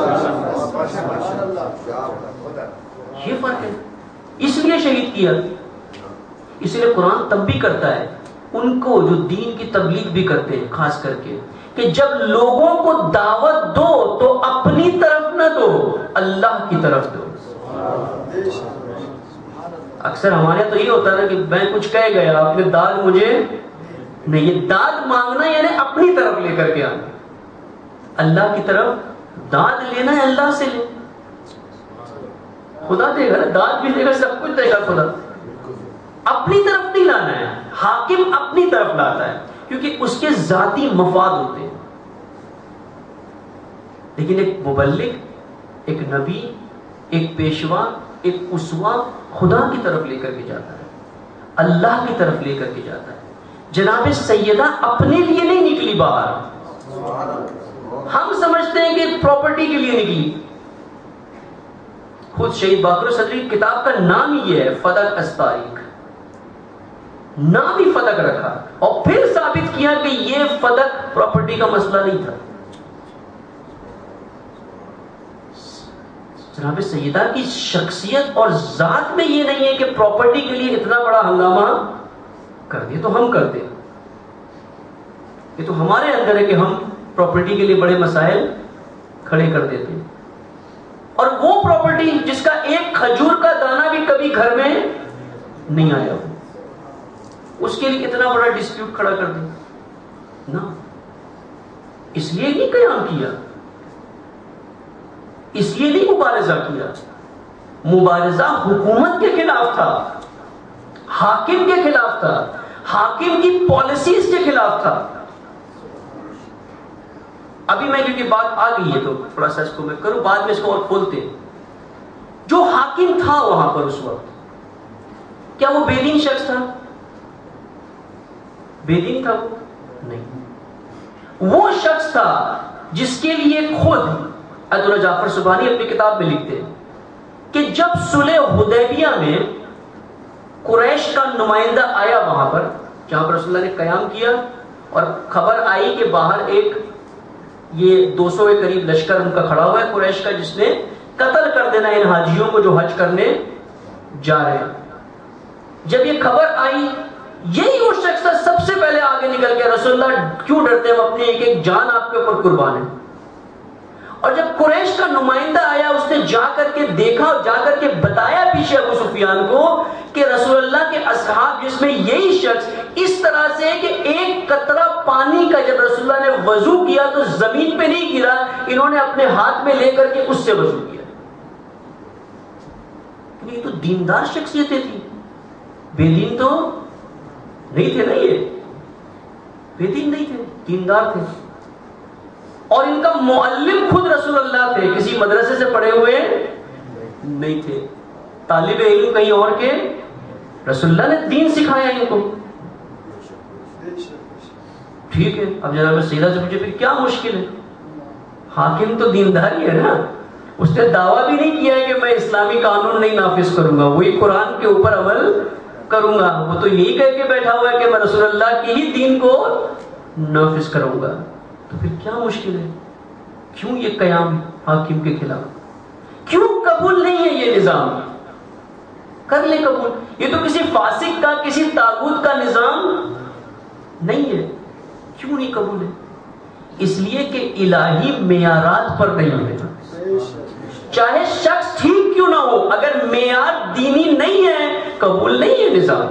یہ فرق ہے. اس لیے شہید کیا. اس لیے قرآن تب بھی کرتا ہے ان کو جو دین کی تبلیغ بھی کرتے ہیں، خاص کر کے کہ جب لوگوں کو دعوت دو تو اپنی طرف نہ دو، اللہ کی طرف دو. اکثر ہمارے تو یہ ہوتا ہے نا کہ میں کچھ کہہ گیا، آپ نے داد مجھے نہیں. یہ داد مانگنا یعنی اپنی طرف لے کر کے آنا. اللہ کی طرف داد لینا ہے، اللہ سے لے. خدا دے گا، داد بھی دے گا، سب کچھ دے گا خدا. اپنی طرف نہیں لانا ہے. حاکم اپنی طرف لاتا ہے کیونکہ اس کے ذاتی مفاد ہوتے ہیں. لیکن ایک مبلغ، ایک نبی، ایک پیشوا، ایک اسوا خدا کی طرف لے کر کے جاتا ہے، اللہ کی طرف لے کر کے جاتا ہے. جناب سیدہ اپنے لیے نہیں نکلی باہر. ہم سمجھتے ہیں کہ پراپرٹی کے لیے نکلی. خود شہید باقر صدری کی کتاب کا نام ہی یہ ہے، فدق التاریخ. نام ہی فدق رکھا اور پھر ثابت کیا کہ یہ فدق پراپرٹی کا مسئلہ نہیں تھا. جناب سیدہ کی شخصیت اور ذات میں یہ نہیں ہے کہ پراپرٹی کے لیے اتنا بڑا ہنگامہ کر دیا تو ہم کرتے. یہ تو ہمارے اندر ہے کہ ہم پراپرٹی کے لیے بڑے مسائل کھڑے کر دیتے ہیں. اور وہ پراپرٹی جس کا ایک کھجور کا دانہ بھی کبھی گھر میں نہیں آیا ہو، اس کے لیے اتنا بڑا ڈسپیوٹ کھڑا کر دیں نا. اس لیے نہیں قیام کیا، اس لیے نہیں مبارزہ کیا. مبارزہ حکومت کے خلاف تھا، حاکم کے خلاف تھا، حاکم کی پالیسیز کے خلاف تھا. ابھی میں کیونکہ بات آ گئی ہے تو تھوڑا سا اس کو میں کروں، بعد میں اس کو اور کھولتے. جو حاکم تھا وہاں پر اس وقت، کیا وہ بے دین شخص تھا؟ بے دین تھا وہ نہیں. وہ شخص تھا جس کے لیے خود ایت اللہ جعفر سبحانی اپنی کتاب میں لکھتے ہیں کہ جب صلح حدیبیہ میں قریش کا نمائندہ آیا وہاں پر جہاں پر رسول اللہ نے قیام کیا، اور خبر آئی کہ باہر ایک یہ دو سو کے قریب لشکر ان کا کھڑا ہوا ہے قریش کا، جس نے قتل کر دینا ان حاجیوں کو جو حج کرنے جا رہے ہیں. جب یہ خبر آئی، یہی وہ شخص تھا سب سے پہلے آگے نکل کے رسول اللہ کیوں ڈرتے ہیں، ہم اپنی ایک ایک جان آپ کے اوپر قربان ہے. اور جب قریش کا نمائندہ آیا، اس نے جا کر کے دیکھا اور جا کر کے بتایا پیچھے ابو سفیان کو کہ رسول اللہ کے اصحاب جس میں یہی شخص اس طرح سے کہ ایک قطرہ پانی کا جب رسول اللہ نے وضو کیا تو زمین پہ نہیں گرا، انہوں نے اپنے ہاتھ میں لے کر کے اس سے وضو کیا. یہ تو دیندار شخصیتیں تھیں، بے دین تو نہیں تھے نا. یہ بے دین نہیں تھے، دیندار تھے. اور ان کا معلم خود رسول اللہ تھے، کسی مدرسے سے پڑھے ہوئے نہیں تھے، طالب علم کہیں اور کے. رسول اللہ نے دین سکھایا ان کو. ٹھیک ہے، اب جناب سیدہ سے پوچھے پھر کیا مشکل ہے؟ حاکم تو دیندار ہی ہے نا. اس نے دعویٰ بھی نہیں کیا ہے کہ میں اسلامی قانون نہیں نافذ کروں گا، وہی قرآن کے اوپر عمل کروں گا. وہ تو یہی کہہ کے بیٹھا ہوا ہے کہ میں رسول اللہ کی ہی دین کو نافذ کروں گا. تو پھر کیا مشکل ہے؟ کیوں یہ قیام حاکم کے خلاف؟ کیوں قبول نہیں ہے یہ نظام؟ کر لے قبول. یہ تو کسی فاسق کا، کسی طاغوت کا نظام نہیں ہے. کیوں نہیں قبول ہے؟ اس لیے کہ الہی معیارات پر نہیں ہے. چاہے شخص ٹھیک کیوں نہ ہو، اگر معیار دینی نہیں ہے قبول نہیں ہے نظام.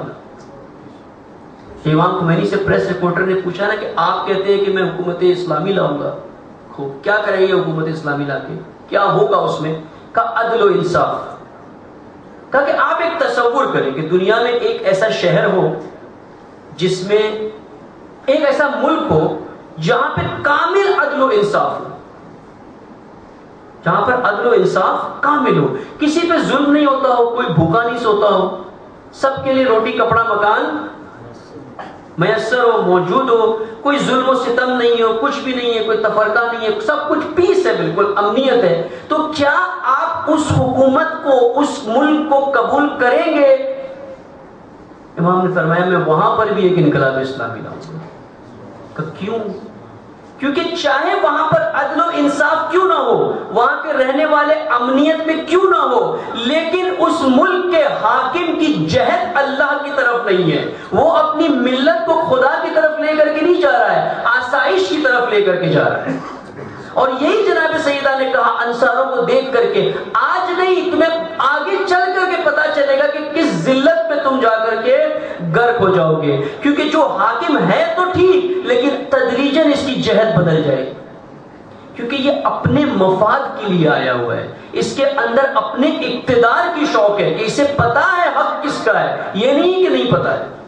امام خمینی سے پریس رپورٹر نے پوچھا نا کہ آپ کہتے ہیں کہ میں حکومت اسلامی لاؤں گا، خوب کیا کرے گی حکومت اسلامی لا کے، کیا ہوگا اس میں؟ کہا عدل و انصاف. کہا کہ آپ ایک تصور کریں کہ دنیا میں ایک ایسا شہر ہو جس میں ایک ایسا ملک ہو جہاں پہ کامل عدل و انصاف ہو، جہاں پر عدل و انصاف کامل ہو، کسی پہ ظلم نہیں ہوتا ہو، کوئی بھوکا نہیں سوتا ہو، سب کے لیے روٹی کپڑا مکان میسر ہو، موجود ہو، کوئی ظلم و ستم نہیں ہو، کچھ بھی نہیں ہے، کوئی تفرقہ نہیں ہے، سب کچھ پیس ہے، بالکل امنیت ہے، تو کیا آپ اس حکومت کو، اس ملک کو قبول کریں گے؟ امام نے فرمایا میں وہاں پر بھی ایک انقلاب اسلامی لاؤں گا. کہ کیوں؟ کیونکہ چاہے وہاں پر عدل و انصاف کیوں نہ ہو، وہاں کے رہنے والے امنیت میں کیوں نہ ہو، لیکن اس ملک کے حاکم کی جہت اللہ کی طرف نہیں ہے. وہ اپنی ملت کو خدا کی طرف لے کر کے نہیں جا رہا ہے، آسائش کی طرف لے کر کے جا رہا ہے. اور یہی جناب سیدہ نے کہا انصاروں کو دیکھ کر کے، آج نہیں، تمہیں آگے چل کر کے پتا چلے گا کہ کس ذلت میں تم جا کر کے غرق ہو جاؤ گے. کیونکہ جو حاکم ہے تو ٹھیک، لیکن تدریجاً اس کی جہت بدل جائے گی. کیونکہ یہ اپنے مفاد کے لیے آیا ہوا ہے، اس کے اندر اپنے اقتدار کی شوق ہے کہ اسے پتا ہے حق کس کا ہے، یہ نہیں کہ نہیں پتا ہے.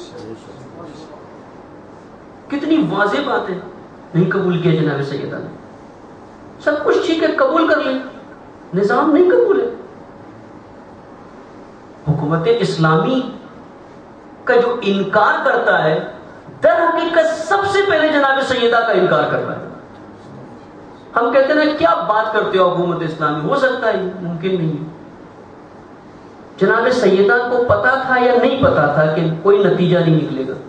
کتنی واضح بات ہے. نہیں قبول کیا جناب سیدہ نے. سب کچھ ٹھیک ہے، قبول کر لیں، نظام نہیں قبول ہے. حکومت اسلامی کا جو انکار کرتا ہے، در حقیقت سب سے پہلے جناب سیدہ کا انکار کرتا ہے. ہم کہتے ہیں نا کیا بات کرتے ہو حکومت اسلامی، ہو سکتا ہے، ممکن نہیں ہے. جناب سیدہ کو پتا تھا یا نہیں پتا تھا کہ کوئی نتیجہ نہیں نکلے گا؟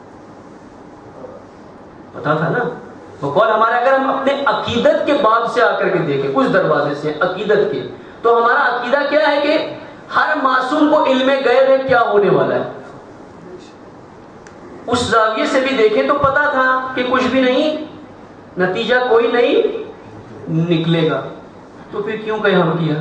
پتا تھا نا. بقول ہمارا اگر ہم اپنے عقیدت کے باب سے آ کر کے دیکھیں، اس دروازے سے عقیدت کے، تو ہمارا عقیدہ کیا ہے کہ ہر معصوم کو علم غیب ہے کیا ہونے والا ہے. اس زاویے سے بھی دیکھیں تو پتا تھا کہ کچھ بھی نہیں، نتیجہ کوئی نہیں نکلے گا. تو پھر کیوں قیام کیا؟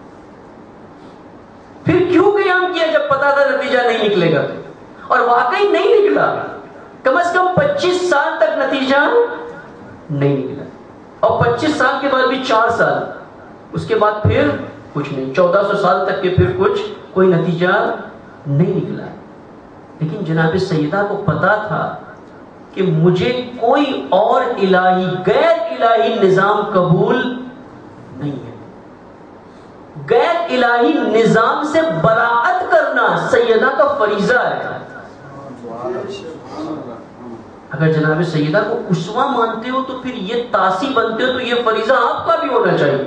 پھر کیوں قیام کیا جب پتا تھا نتیجہ نہیں نکلے گا؟ اور واقعی نہیں نکلا. کم از کم پچیس سال تک نتیجہ نہیں نکلا، اور پچیس سال کے بعد بھی چار سال، اس کے بعد پھر کچھ نہیں، چودہ سو سال تک کے پھر کچھ کوئی نتیجہ نہیں نکلا. لیکن جناب سیدہ کو پتا تھا کہ مجھے کوئی اور الہی غیر الہی نظام قبول نہیں ہے. غیر الہی نظام سے براءت کرنا سیدہ کا فریضہ ہے. اگر جناب سیدہ کو اسوہ مانتے ہو تو پھر یہ تاسی بنتے ہو تو یہ فریضہ آپ کا بھی ہونا چاہیے.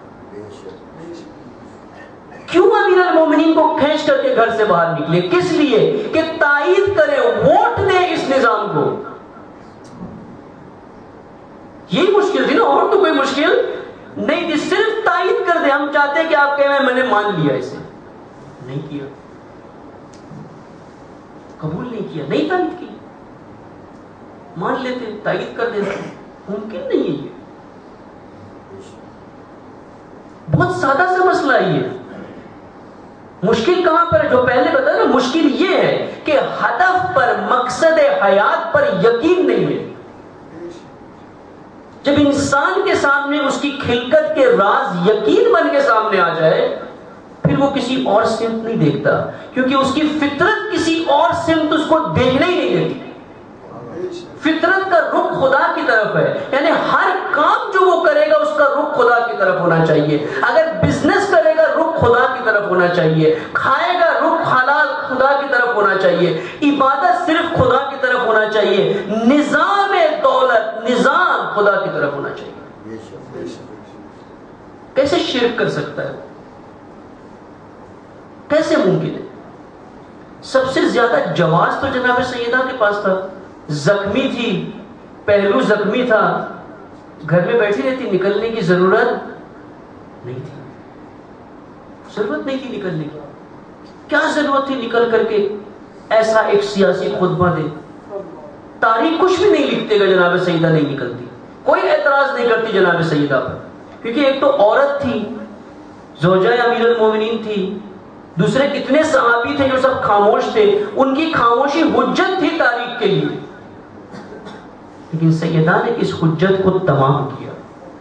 کیوں امیر المومنین کو کھینچ کر کے گھر سے باہر نکلے؟ کس لیے؟ کہ تائید کرے، ووٹ دے اس نظام کو. یہی مشکل تھی نا، اور تو کوئی مشکل نہیں تھی. صرف تائید کر دے. ہم چاہتے کہ آپ کہیں میں نے مان لیا، اسے نہیں کیا، قبول نہیں کیا، نہیں تائید کی. مان لیتے، تائید کر دیتے، ممکن نہیں ہے. یہ بہت سادہ سا مسئلہ ہے. یہ مشکل کہاں پر ہے؟ جو پہلے بتایا نا، مشکل یہ ہے کہ ہدف پر، مقصد حیات پر یقین نہیں ہے. جب انسان کے سامنے اس کی خلقت کے راز یقین بن کے سامنے آ جائے، پھر وہ کسی اور سمت نہیں دیکھتا، کیونکہ اس کی فطرت کسی اور سمت اس کو دیکھنے ہی نہیں دیتی. فطرت کا رخ خدا کی طرف ہے، یعنی ہر کام جو وہ کرے گا اس کا رخ خدا کی طرف ہونا چاہیے. اگر بزنس کرے گا رخ خدا کی طرف ہونا چاہیے، کھائے گا رخ حلال خدا کی طرف ہونا چاہیے، عبادت صرف خدا کی طرف ہونا چاہیے، نظام دولت، نظام خدا کی طرف ہونا چاہیے. کیسے شرک کر سکتا ہے؟ کیسے ممکن ہے؟ سب سے زیادہ جواز تو جناب سیدہ کے پاس تھا. زخمی تھی، پہلو زخمی تھا، گھر میں بیٹھی رہتی، نکلنے کی ضرورت نہیں تھی. ضرورت نہیں تھی نکلنے کی. کیا ضرورت تھی نکل کر کے ایسا ایک سیاسی خطبہ دے؟ تاریخ کچھ بھی نہیں لکھتے گا جناب سیدہ نہیں نکلتی، کوئی اعتراض نہیں کرتی جناب سیدہ پر. کیونکہ ایک تو عورت تھی، زوجہ امیر المومنین تھی، دوسرے کتنے صحابی تھے جو سب خاموش تھے، ان کی خاموشی حجت تھی تاریخ کے لیے. لیکن سیدہ نے اس حجت کو تمام کیا.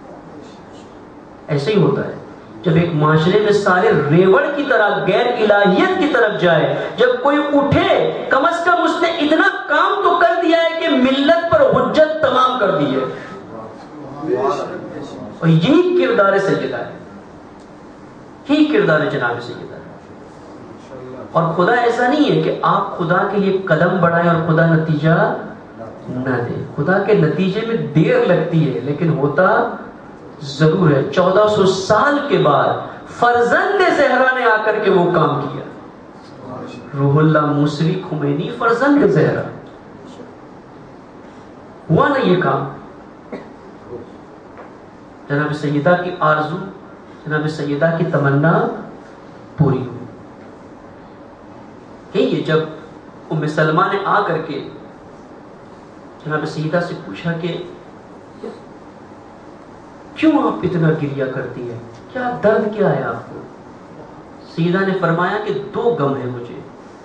ایسے ہی ہوتا ہے جب ایک معاشرے میں سارے ریوڑ کی طرح غیر الہیت کی طرف جائے، جب کوئی اٹھے کم از کم اس نے اتنا کام تو کر دیا ہے کہ ملت پر حجت تمام کر دی ہے. اور یہی کردار سیدہ ہے، یہی کردار جناب سیدہ ہے. اور خدا ایسا نہیں ہے کہ آپ خدا کے لیے قدم بڑھائیں اور خدا نتیجہ نہ دے. خدا کے نتیجے میں دیر لگتی ہے لیکن ہوتا ضرور ہے. چودہ سو سال کے بعد فرزند زہرا نے آ کر کے وہ کام کیا. روح اللہ موسوی خمینی فرزند زہرا, ہوا نا یہ کام. جناب سیدہ کی آرزو, جناب سیدہ کی تمنا پوری ہوئی. یہ جب ام سلمہ نے آ کر کے جناب سیدہ سے پوچھا کہ کیوں آپ اتنا گریہ کرتی ہے, کیا درد کیا ہے آپ کو؟ سیدہ نے فرمایا کہ دو غم ہے مجھے,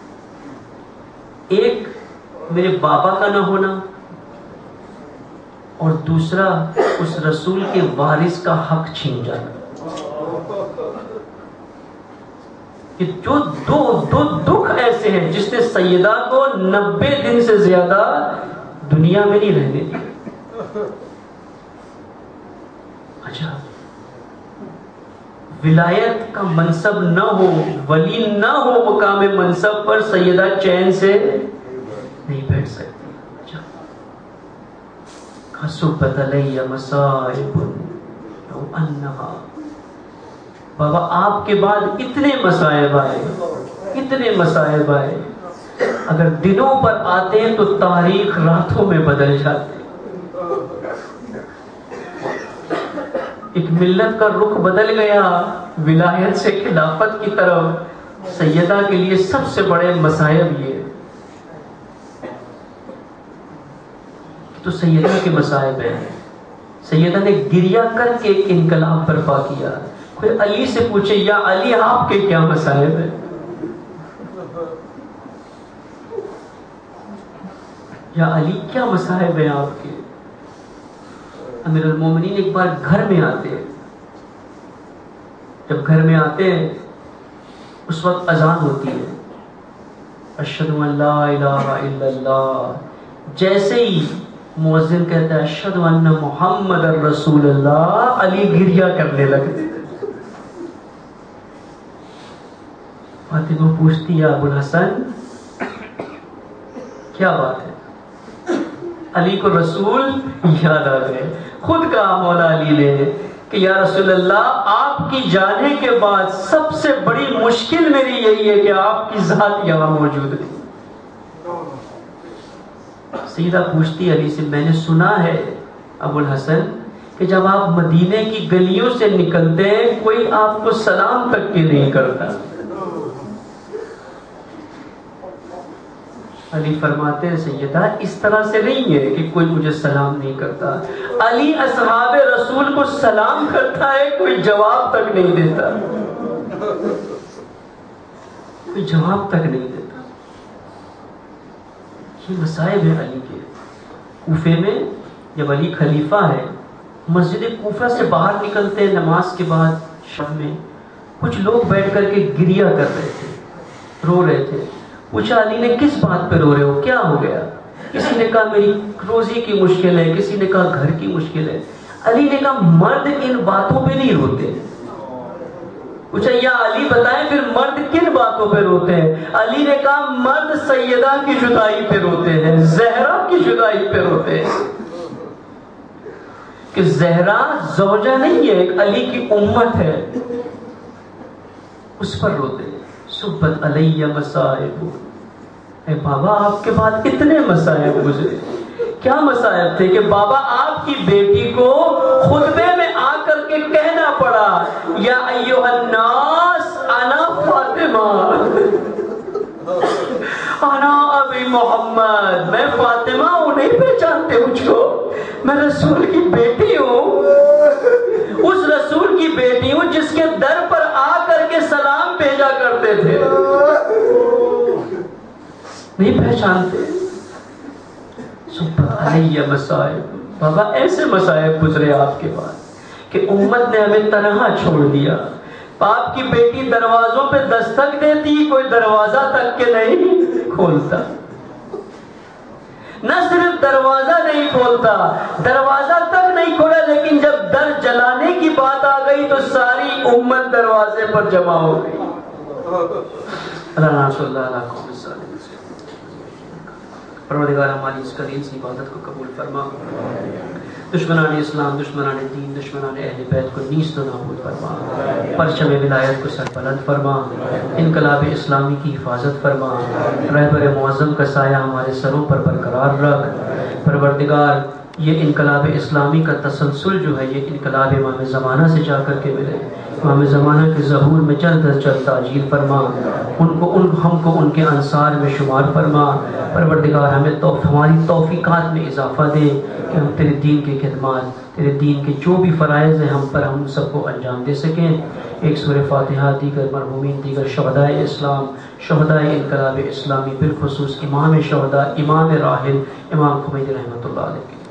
ایک میرے بابا کا نہ ہونا اور دوسرا اس رسول کے وارث کا حق چھین جانا. کہ جو دو دو دکھ ایسے ہیں جس نے سیدہ کو نبے دن سے زیادہ دنیا میں نہیں رہنے دی. اچھا, ولایت کا منصب نہ ہو, ولی نہ ہو, مقام منصب پر سیدہ چین سے نہیں بیٹھ سکتی. اچھا, خصبت علی مصائب لو انہا, بابا آپ کے بعد اتنے مصائب آئے, اتنے مصائب آئے, اگر دنوں پر آتے ہیں تو تاریخ راتوں میں بدل جاتے. ایک ملت کا رخ بدل گیا ولایت سے خلافت کی طرف. سیدہ کے لیے سب سے بڑے مصائب یہ تو سیدہ کے مصائب ہیں. سیدہ نے گریہ کر کے ایک انقلاب برپا کیا. کوئی علی سے پوچھے یا علی آپ کے کیا مصائب ہیں؟ یا علی کیا مصائب ہیں آپ کے؟ امیر المومنین ایک بار گھر میں آتے ہیں, جب گھر میں آتے ہیں اس وقت اذان ہوتی ہے, اشہد ان لا الہ الا اللہ. جیسے ہی مؤذن کہتا ہے اشہد ان محمد رسول اللہ, علی گریہ کرنے لگتے. فاطمہ پوچھتی ہے ابو الحسن کیا بات ہے؟ علی کو رسول یاد آ گئے. خود کہا مولا علی نے کہ یا رسول اللہ, آپ کی جانے کے بعد سب سے بڑی مشکل میری یہی ہے کہ آپ کی ذات یہاں موجود ہے. سیدہ پوچھتی علی سے, میں نے سنا ہے ابو الحسن کہ جب آپ مدینے کی گلیوں سے نکلتے ہیں کوئی آپ کو سلام تک کے نہیں کرتا. علی فرماتے ہیں سیدہ اس طرح سے نہیں ہے کہ کوئی مجھے سلام نہیں کرتا. علی اصحاب رسول کو سلام کرتا ہے, کوئی جواب تک نہیں دیتا, کوئی جواب تک نہیں دیتا. یہ مصائب ہے علی کے. کوفے میں جب علی خلیفہ ہے, مسجد کوفہ سے باہر نکلتے ہیں نماز کے بعد شام میں, کچھ لوگ بیٹھ کر کے گریہ کر رہے تھے, رو رہے تھے. پوچھا علی نے کس بات پہ رو رہے ہو, کیا ہو گیا؟ کسی نے کہا میری روزی کی مشکل ہے, کسی نے کہا گھر کی مشکل ہے. علی نے کہا مرد ان باتوں پہ نہیں روتے. پوچھا یا علی بتائیں پھر مرد کن باتوں پہ روتے ہیں؟ علی نے کہا مرد سیدہ کی جدائی پہ روتے ہیں, زہرا کی جدائی پہ روتے ہیں. کہ زہرا زوجہ نہیں ہے, ایک علی کی امت ہے, اس پر روتے ہیں. سبت علیہ مصائب. اے بابا آپ کے بعد اتنے مصائب گزرے, کیا مصائب تھے کہ بابا آپ کی بیٹی کو خطبے میں آ کر کے کہنا پڑا یا ایھا الناس انا فاطمہ انا ابی محمد, میں فاطمہ ہوں, نہیں پہچانتے مجھ کو, میں رسول کی بیٹی ہوں, اس رسول کی بیٹی ہوں جس کے در پر آ کر کے سلام بھیجا کرتے تھے. نہیں پہچانتے. سبحان علیہ مصائب. بابا ایسے مصائب گزرے آپ کے بعد کہ امت نے ہمیں تنہا چھوڑ دیا. آپ کی بیٹی دروازوں پہ دستک دیتی, کوئی دروازہ تک کے نہیں کھولتا. نہ صرف دروازہ نہیں کھولتا, دروازہ تک نہیں کھولا, لیکن جب در جلانے کی بات آ گئی تو ساری امت دروازے پر جمع ہو گئی. اللہ صلی اللہ علیہ قوم الظالمین۔ پروردگار ہماری اس قلیل سی عبادت کو قبول فرما، دشمنان اسلام، دشمنان دین، دشمنان اہل بیت کو نیست و نابود فرما، پرچم ولایت کو سربلند فرما، انقلاب اسلامی کی حفاظت فرما، رہبر معظم کا سایہ ہمارے سروں پر برقرار رکھ۔ پروردگار یہ انقلاب اسلامی کا تسلسل جو ہے یہ انقلاب امام زمانہ سے جا کر کے ملے، امام زمانہ کے ظہور میں جلد از جلد تعجیل فرما، ان کو ان ہم کو ان کے انصار میں شمار فرما۔ پروردگار ہمیں تو ہماری توفیقات میں اضافہ دے کہ ہم تیرے دین کی خدمات، تیرے دین کے جو بھی فرائض ہیں ہم پر، ہم سب کو انجام دے سکیں۔ ایک سورہ فاتحہ، دیگر مرحومین، دیگر شہداء اسلام، شہداء انقلاب اسلامی، بالخصوص امام شہداء، امام راحل امام خمینی رحمۃ اللہ علیہ